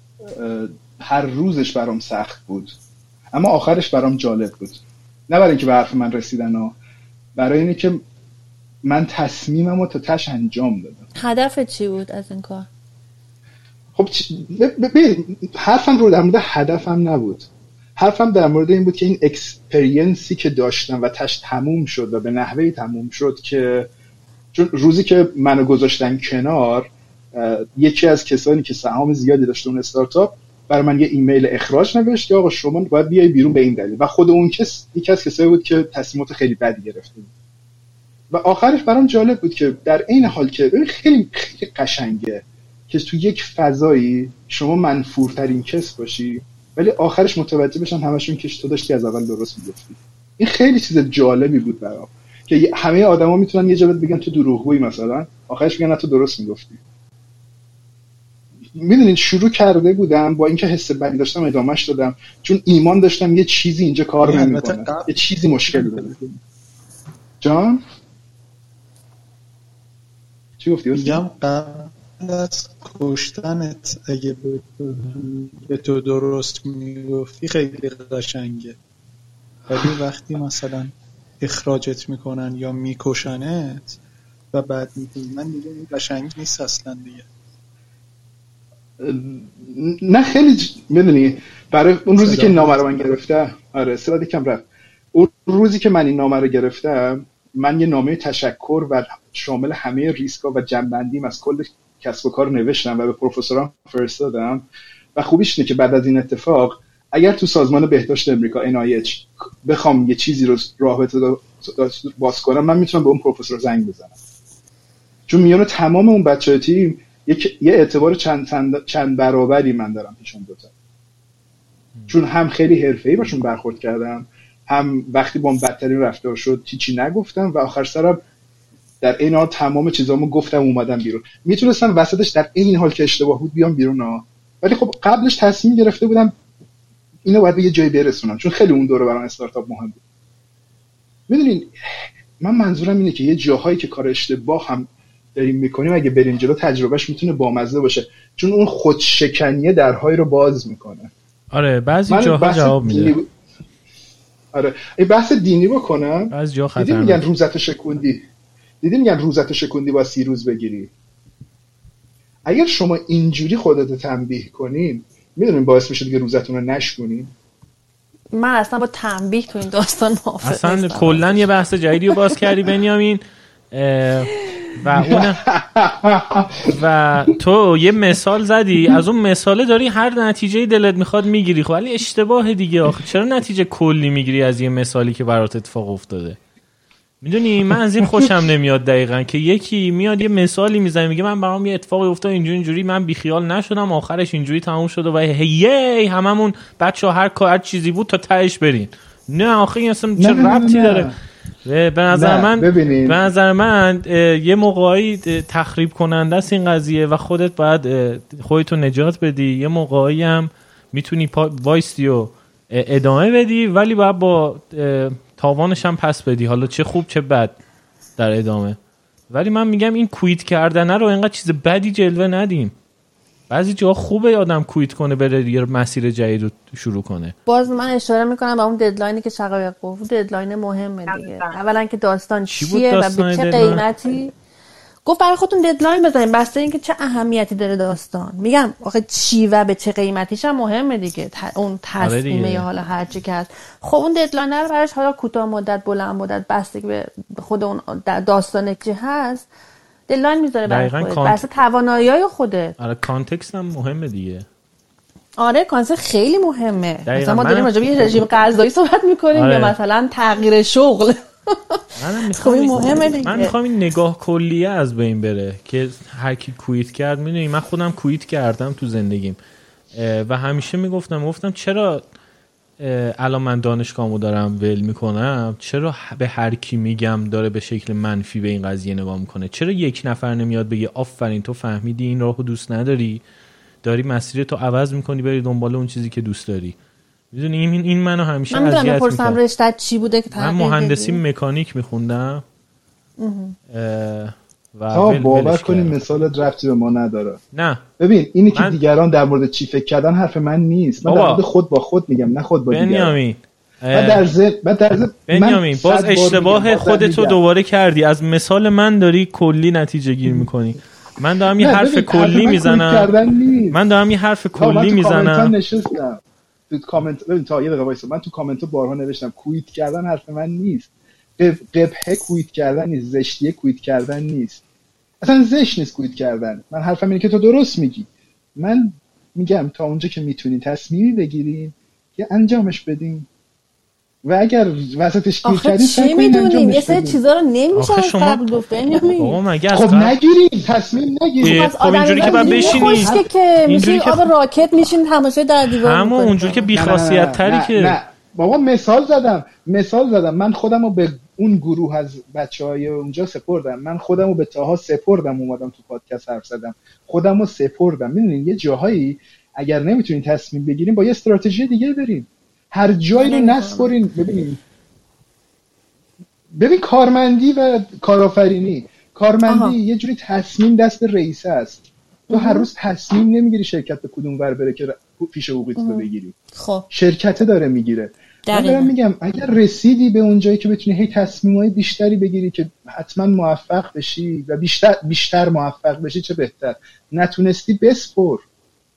هر روزش برام سخت بود اما آخرش برام جالب بود. نه برای اینکه به حرف من رسیدن ها، برای اینه که من تصمیمم رو تا تش انجام دادم. هدفت چی بود از این کار؟ خب ببین حرفم رو در مورد هدفم نبود، حرفم در مورد این بود که این اکسپریانسی که داشتم و تش تموم شد و به نحوهی تموم شد که چون روزی که منو گذاشتن کنار، یکی از کسانی که سهام زیادی داشت اون استارتاپ برای من یه ایمیل اخراج نوشت که آقا شما باید بیای بیرون به این دلیل، و خود اون کس یکی از کسایی بود که تصمیمات خیلی بدی گرفته بود. و آخرش برام جالب بود که در این حال که خیلی خیلی قشنگه که تو یک فضایی شما منفورترین کس باشی ولی آخرش متوجه بشن همشون که تو داشتی از اول درست میگفتی. این خیلی چیز جالبی بود برام که همه آدما میتونن یه جا بگن تو دروغگویی، مثلا آخرش میگن تو درست میگفتی. میدونید شروع کرده بودم با اینکه حس بدی داشتم ادامهش دادم، چون ایمان داشتم یه چیزی اینجا کار نمیکنه، یه چیزی مشکل داره. جان چی گفتی؟ میگم قبل از کشتنت اگه به تو درست میگفتی خیلی قشنگه، ولی وقتی مثلا اخراجت میکنن یا میکشنت و بعد میگی من دیگه این قشنگ نیست اصلا دیگه. نه خیلی میدونی برای اون روزی که نامه رو من گرفتم، آره صدا یکم رفت، اون روزی که من این نامه رو گرفتم من یه نامه تشکر و شامل همه ریسکا و جنبندیم از کل کسب و کار نوشتم و به پروفسورام فرستادم و خوبیش اینه که بعد از این اتفاق اگر تو سازمان بهداشت امریکا ان آی اچ بخوام یه چیزی رو رابطه باز کنم من میتونم به اون پروفسور زنگ بزنم، چون میونه تمام اون بچه‌های تیم یک یه اعتبار چند چند برابری من دارم پیشون دوتا، چون هم خیلی حرفه‌ای باشون برخورد کردم، هم وقتی با اون بدترین رفتار شد چیچی نگفتم و آخر سرم در این حال تمام چیزامو گفتم اومدم بیرون. میتونستم وسطش در این حال که اشتباه بود بیام بیرون ها، ولی خب قبلش تصمیم گرفته بودم اینو باید به یه جایی برسونم، چون خیلی اون دوره برام استارتاپ مهم بود. میدونین من منظورم اینه که یه جاهایی که کار اشتباه هم داریم میکنیم اگه بریم جلو تجربهش میتونه بامزه باشه، چون اون خودشکنیه درهای رو باز میکنه. آره بعضی جاها جواب میده. ب... آره این بحث دینی بکنم، بعضی جا خطرناکه. دیدی میگن روزت شکوندی دیدی میگن روزت شکوندی با سی روز بگیری. اگر شما اینجوری خودت تنبیه کنین میدونین باعث میشه دیگه روزتون رو نشکنین. من اصلا با تنبیه تو این داستان موافق نیستم. اصلا کلا یه بحث جدیدی رو باز کردی بنیامین و اون و تو یه مثال زدی، از اون مثاله داری هر نتیجه دلت میخواد میگیری، خب ولی اشتباه دیگه. آخه چرا نتیجه کلی میگیری از یه مثالی که برات اتفاق افتاده؟ میدونی من از این خوشم نمیاد دقیقاً که یکی میاد یه مثالی میزنه میگه من برام یه اتفاقی افتاد اینجوری اینجوری من بیخیال نشدم آخرش اینجوری تموم شده و هی هممون بچه‌ها هر کار چیزی بود تا تهش برین. نه آخه این اصلا چه ربطی داره؟ به نظر من به نظر من یه موقعی تخریب کننده است این قضیه و خودت باید خودتو نجات بدی. یه موقعی هم میتونی وایستی و ادامه بدی ولی باید با تاوانش هم پس بدی، حالا چه خوب چه بد در ادامه. ولی من میگم این کویت کردن رو اینقدر چیز بدی جلوه ندیم. بعضی جا خوبه آدم کویت کنه بره یه مسیر جدید رو شروع کنه. باز من اشاره میکنم به اون ددلاینی که شقایق گفت، ددلاین مهمه دیگه. اولا که داستان چی چیه و به چه قیمتی. گفت برای خودتون ددلاین بزنین بسته اینکه چه اهمیتی داره داستان. میگم آخه چی و به چه قیمتیش هم مهمه دیگه. ت... اون تصمیمه یا حالا هر چی که هست. خب اون ددلاین رو براش حالا کوتاه مدت بلند مدت بسته به خود اون داستان چی هست ددلاین میذاره برای خودت کانت... بسته توانایی‌های خودت. آره کانتکست هم مهمه دیگه. آره کانتکست خیلی مهمه. مثلا ما داریم راجع به یه رژیم غذایی صحبت می‌کنیم آره. یا مثلا تغییر شغل. من میخوام من میخوام این نگاه کلیه از بین بره که هر کی کویت کرد. میدونی من خودم کویت کردم تو زندگیم و همیشه میگفتم گفتم چرا الان من دانشگاهمو دارم ول میکنم، چرا به هر کی میگم داره به شکل منفی به این قضیه نگاه میکنه؟ چرا یک نفر نمیاد بگه آفرین تو فهمیدی این راهو دوست نداری، داری مسیرتو عوض میکنی بری دنبال اون چیزی که دوست داری. میدونی این این منو همیشه اذیت میکنه. من میپرسم رشته‌ت چی بوده که من مهندسی مکانیک میخوندم و تا باور کنیم مثالت ربطی به ما نداره. نه ببین اینی که من... دیگران در مورد چی فکر کردن حرف من نیست. من در مورد خود با خود میگم نه خود با دیگران. بنیامین من در ذهن من در ذهن بنیامین باز اشتباه خودتو دوباره کردی. از مثال من داری کلی نتیجه گیر میکنی. من دارم یه حرف کلی میزنم. من دارم یه حرف کلی میزنم. تو کامنت ببین تا یه دقیقه وایسا، من تو کامنت ها بارها نوشتم کویت کردن حرف من نیست. قبحه کویت کردن نیست، زشتیه کویت کردن نیست، اصلا زشت نیست کویت کردن. من حرفم اینه که تو درست میگی. من میگم تا اونجا که میتونی تصمیمی بگیرین که انجامش بدین و اگر وسطش گیر کردین چی میدونین یه سری چیزا رو نمیشه از قبل گفت بنیامین. خب نگیرین تصمیم نگیرین. خب اینجوری که بعد بشینین اینجوری که آب راکت میشین تماشای در دیوار میکنین. همون اونجوری که بی‌خاصیت تری که نه بابا مثال زدم مثال زدم من خودمو به اون گروه از بچهای اونجا سپردم. من خودمو به تاها سپردم اومدم تو پادکست حرف زدم. خودمو سپردم. میدونین یه جاهایی اگر نمیتونین تصمیم بگیرین با یه استراتژی دیگه برین. هر جایی رو نسپرین. ببینین ببین کارمندی و کارآفرینی کارمندی آها. یه جوری تصمیم دست رئیس است. تو هر روز تصمیم نمیگیری شرکت به کدوم ور بره که پیش حقوقیت رو بگیری. خب شرکت داره میگیره. من دارم میگم اگر رسیدی به اون جایی که بتونی هی تصمیمای بیشتری بگیری که حتما موفق بشی و بیشتر بیشتر موفق بشی چه بهتر. نتونستی بسپر.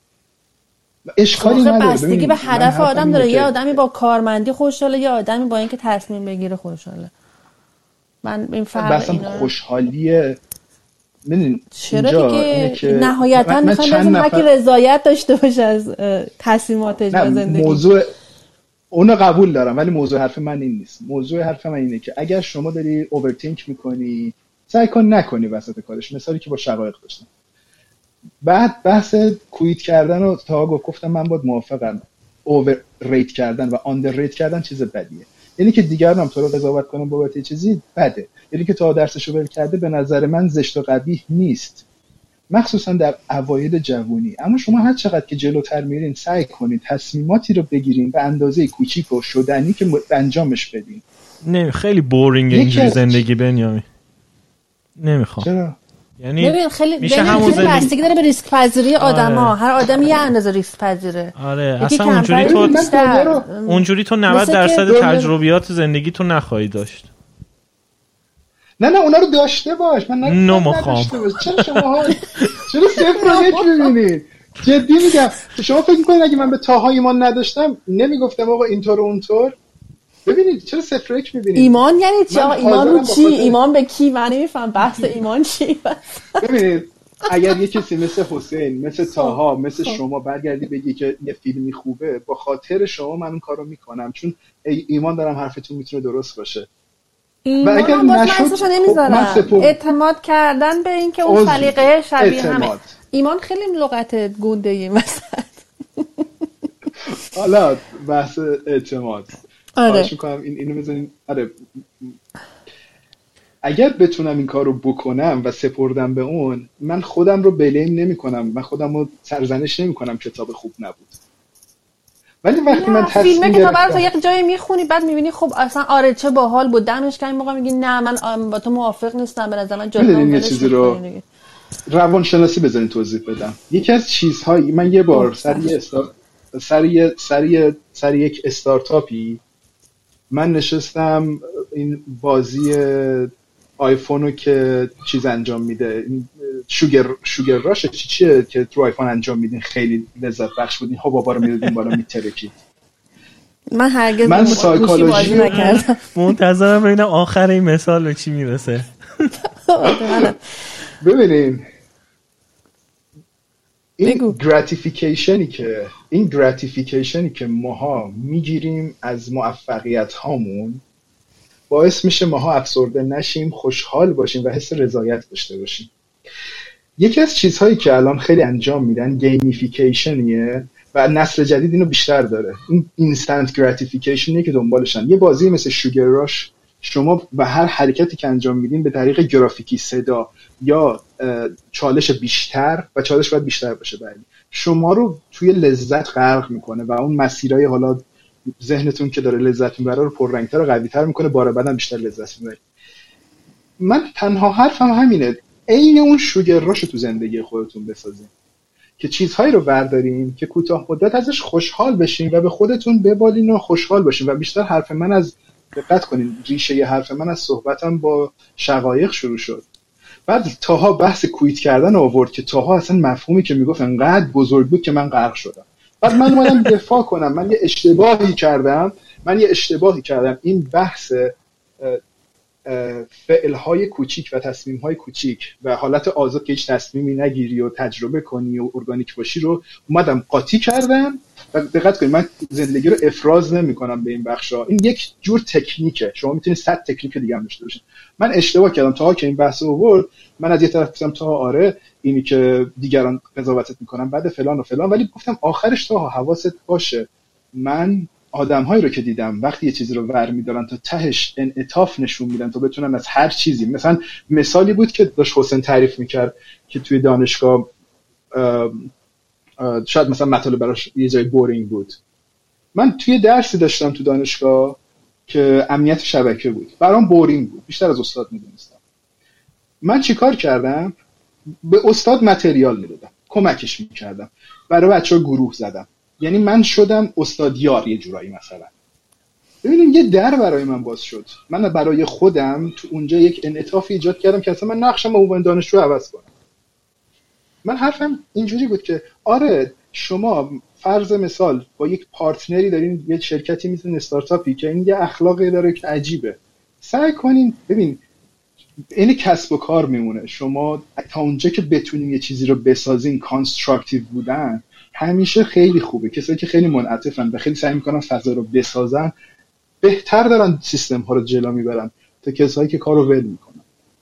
اشکالی نداره. بستگی به هدف آدم داره. یه آدمی با کارمندی خوشحاله، یه آدمی با اینکه تصمیم بگیره خوشحاله. من این فرق اینا خوشحالیه ببین چرا دیگه که نهایتا میخوام بزنم هرکی رضایت داشته باشه از تصمیماتش و زندگی. موضوع اونو قبول دارم ولی موضوع حرف من این نیست. موضوع حرف من اینه که اگر شما داری اوورتینک میکنی سعی کن نکنی وسط کارش. مثالی که با شقایق داشتم بعد بحث کویت کردن و تا گفتم من باید موافقم. اوور ریت کردن و آندر ریت کردن چیز بدیه. یعنی که دیگران هم تو رو قضاوت کنن بابت یه چیزی بده. یعنی که تا درسشو ول کرده به نظر من زشت و قبیح نیست، مخصوصا در اوایل جوانی. اما شما هر چقدر که جلوتر میرین سعی کنید تصمیماتی رو بگیرین به اندازه کوچیک و شدنی که انجامش بدین. نه خیلی بورینگ اینجوری زندگی بنیامین. نمیخوام. چرا؟ یعنی ببین خیلی میشه همون زندگی بستگی داره به ریسک پذیری آدما. هر آدمی یه اندازه ریسک پذیره. آره اصلا اونجوری تو اونجوری تو نود درصد تجربیات زندگی تو نخواهی داشت. نه نه اونا رو داشته باش. من نمیخوام. چرا شما چرا صفر و یک می‌بینید؟ جدی میگم. شما فکر می‌کنید اگه من به تاها ایمان نداشتم نمیگفتم آقا اینطور و اونطور؟ ببینید چرا صفر و یک می‌بینید؟ ایمان یعنی چی؟ ایمان رو چی؟ ایمان به کی؟ من نمی‌فهم بحث ایمان چی. ببینید اگر یه کسی مثل حسین، مثل تاها، مثل شما برگردی بگی که یه فیلمی خوبه، با خاطر شما من اون کارو میکنم چون ایمان دارم حرفتون میتونه درست باشه. و اگر نشد خب اعتماد کردن به این که اون سلیقه شبیه همه. ایمان خیلی لغت گنده‌ای مثلا. حالا بحث اعتماد. خواهش میکنم این اینو بزنین. آره اگر بتونم این کار رو بکنم و سپردم به اون، من خودم رو بلیم نمی کنم، من خودم رو سرزنش نمی کنم کتاب خوب نبود. ولی وقتی من تصمیم فیلم کتاب رو تا یک جایی میخونی بعد میبینی خب اصلا آره چه باحال بود، دمش گرم، موقع میگی نه من با تو موافق نیستم، به نظر من جالب یه چیزی رو روانشناسی بزنین توضیح بدم. یکی از چیزهایی من یه بار سر یه استار... سر یه سر یه سر یک استارتاپی من نشستم این بازی آیفون رو که چیز انجام میده، شوگر شوگر راش چی چیه که تو آیفون انجام میدین، خیلی لذت بخش بود. این حبابا رو میدادین بالا میترکید. من هرگز من سایکولوژی نکردم. منتظرم ببینم آخر این مثال به چی میرسه. ببینین این گراتیفیکیشنی که این گراتیفیکیشنی که ماها میگیریم از موفقیت هامون باعث میشه ماها افسرده نشیم، خوشحال باشیم و حس رضایت داشته باشیم. یکی از چیزهایی که الان خیلی انجام میدن گیمیفیکیشنیه و نسل جدید اینو بیشتر داره. این اینستنت گراتیفیکیشنیه که دنبالشن. یه بازی مثل شوگر راش شما و هر حرکتی که انجام میدین به طریق گرافیکی، صدا یا چالش بیشتر و چالش باید بیشتر باشه بعدی شما رو توی لذت غرق میکنه و اون مسیرهای حالا ذهنتون که داره لذت میبره رو پررنگتر و قوی‌تر میکنه، بار بعدم بیشتر لذت میبرید. من تنها حرفم همینه، عین اون شوگر راش تو زندگی خودتون بسازین که چیزهایی رو بردارین که کوتاه مدت ازش خوشحال بشین و به خودتون ببالین و خوشحال باشین. و بیشتر حرف من از دقت کنین، ریشه ی حرف من از صحبتم با شقایق شروع شد. بعد تاها بحث کویت کردن آورد که تاها اصلا مفهومی که میگفت انقدر بزرگ بود که من غرق شدم. بعد من اومدم دفاع کنم، من یه اشتباهی کردم من یه اشتباهی کردم این بحث فعلهای کوچیک و تصمیمهای کوچیک و حالت آزاد که هیچ تصمیمی نگیری و تجربه کنی و ارگانیک باشی رو اومدم قاطی کردم. و دقت کنید من زندگی رو افراز نمی کنم به این بخشا. این یک جور تکنیکه، شما میتونید صد تکنیک دیگه هم داشته باشید. من اشتباه کردم تا که این بحث آورد، من از یه طرف گفتم تا آره اینی که دیگران قضاوتت میکنن بعد فلان و فلان، ولی گفتم آخرش تا حواست باشه من آدم‌هایی رو که دیدم وقتی یه چیزی رو ور می‌دارن تا تهش انعطاف نشون میدن تا بتونن از هر چیزی، مثلا مثالی بود که داشت حسین تعریف میکرد که توی دانشگاه شاید مثلا مطالب براش یه جای بورینگ بود. من توی درسی داشتم تو دانشگاه که امنیت شبکه بود، برام بورینگ بود، بیشتر از استاد میدونستم. من چیکار کردم؟ به استاد متریال میدادم، کمکش میکردم، برای بچه‌ها گروه زدم. یعنی من شدم استادیار یه جورایی. مثلا ببینیم یه در برای من باز شد، من برای خودم تو اونجا یک انعطاف ایجاد کردم که اصلا من نقشم به عنوان دانشجو عوض کنم. من حرفم اینجوری بود که آره شما فرض مثال با یک پارتنری دارین، یه شرکتی مثل استارتاپی که این یه اخلاقی داره که عجیبه، سعی کنین ببین این کسب و کار میمونه. شما تا اونجا که بتونین یه چیزی رو بسازین، کانستراکتیو بودن همیشه خیلی خوبه. کسایی که خیلی منعطفن و خیلی سعی میکنن فضا رو بسازن بهتر دارن سیستم ها رو جلو میبرن تا کسایی که کارو ول میکنن.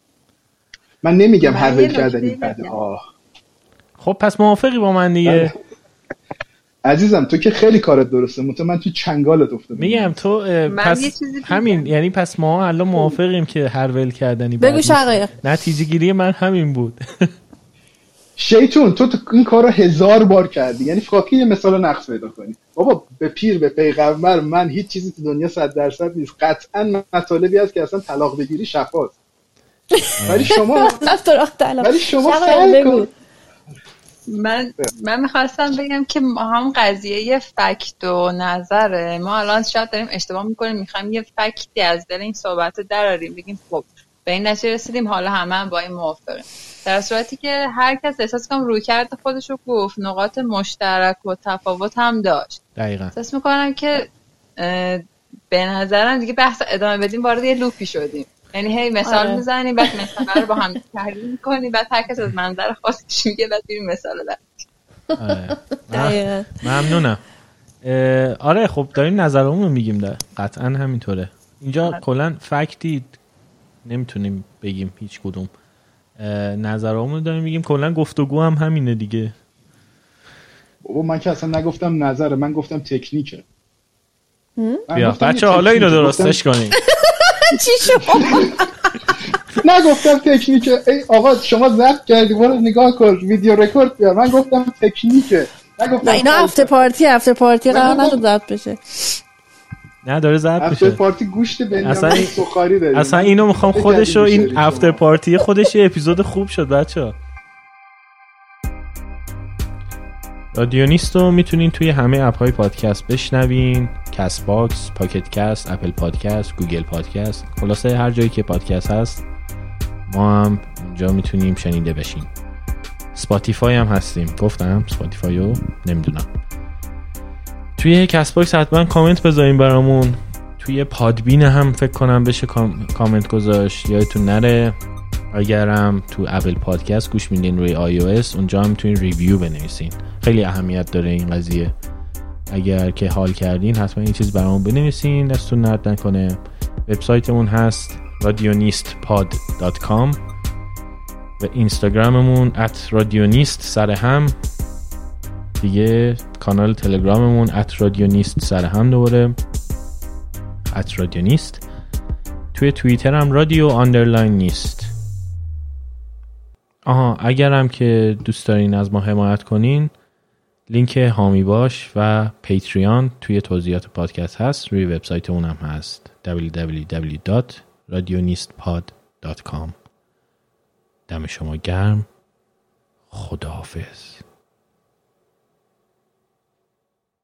من نمیگم هر ول کردنی بده. آه خب پس موافقی با من دیگه؟ عزیزم تو که خیلی کارت درسته، مطمئن من تو چنگالت افتادم. میگم تو پس همین، یعنی پس ما الان موافقیم که هر ول کردنی بگو شقایق. نتیجه گیری من همین بود. شیطون تو, تو این کارو هزار بار کردی، یعنی فاکی یه مثال نقص پیدا کنی. بابا به پیر به پیغمبر من هیچ چیزی تو دنیا صد درصد نیست. قطعا مطالبی هست که اصلا طلاق بگیری شفاست. ولی شما ولی شما سعی کن. من من میخواستم بگم که هم قضیه فکت و نظره، ما الان شاید داریم اشتباه میکنیم، میخوایم یه فکتی از دل این صحبت دراریم بگیم خب به این نتیجه رسیدیم حالا همه هم با این موافقیم، در صورتی که هر کس احساس کنم رویکرد خودش رو گفت، نقاط مشترک و تفاوت هم داشت. دقیقاً احساس میکنم که به نظرم دیگه بحث ادامه بدیم وارد یه لوپی شدیم، یعنی هی مثال آره. میزنیم بعد مثال رو با هم تحلیل میکنیم بعد هر کس از منظر خاصش میگه بعد بریم مثال بعد. آره. ممنونم. آره خب داریم نظرمون رو میگیم، ده قطعا همینطوره. اینجا آره. کلا فکتی نمیتونیم بگیم هیچ کدوم، نظرمون رو داریم میگیم، کلا گفتگو هم همینه دیگه. بابا من که اصلا نگفتم نظره، من گفتم تکنیکه. بیا بچه حالا اینو درستش کنیم. چی شما؟ نگفتم تکنیکه. ای آقا شما ضبط کردی برو نگاه کن ویدیو رکورد بیار. من گفتم تکنیکه، نگفتم اینا افتر پارتی افتر پارتی قرار نداد ضبط بشه. نه داره ضبط بشه. افتر پارتی گوشت بنیامین سوخاری داره. اصلا اینو میخوام خودشو، این افتر پارتی خودش یه اپیزود خوب شد بچه‌ها. رادیونیست رو میتونین توی همه اپ‌های پادکست بشنوین، کست باکس، پاکت کست، اپل پادکست، گوگل پادکست، خلاصه هر جایی که پادکست هست ما هم اونجا میتونیم شنیده بشین. اسپاتیفای هم هستیم، گفتم اسپاتیفایو نمیدونم. توی کست باکس حتما کامنت بذارین برامون. توی پادبین هم فکر کنم بشه کام... کامنت گذاشت، یادتون نره. اگرم تو اپل پادکست گوش میدین روی آی او اس، اونجا هم میتونین ریویو بنویسین، خیلی اهمیت داره این قضیه. اگر که حال کردین حتما این چیز برامون بنویسین، دستون درد نکنه. وبسایتمون هست رادیونیست پاد دات کام و اینستاگراممون ات رادیونیست سر هم، دیگه کانال تلگراممون ات رادیونیست سر هم دوباره ات رادیونیست. توی توییتر هم رادیو آندرلاین نیست. آها اگرم که دوست دارین از ما حمایت کنین، لینک هامی باش و پیتریان توی توضیحات پادکست هست، روی وبسایت اون هم هست دبلیو دبلیو دبلیو دات رادیونیست پاد دات کام. دم شما گرم. خداحافظ.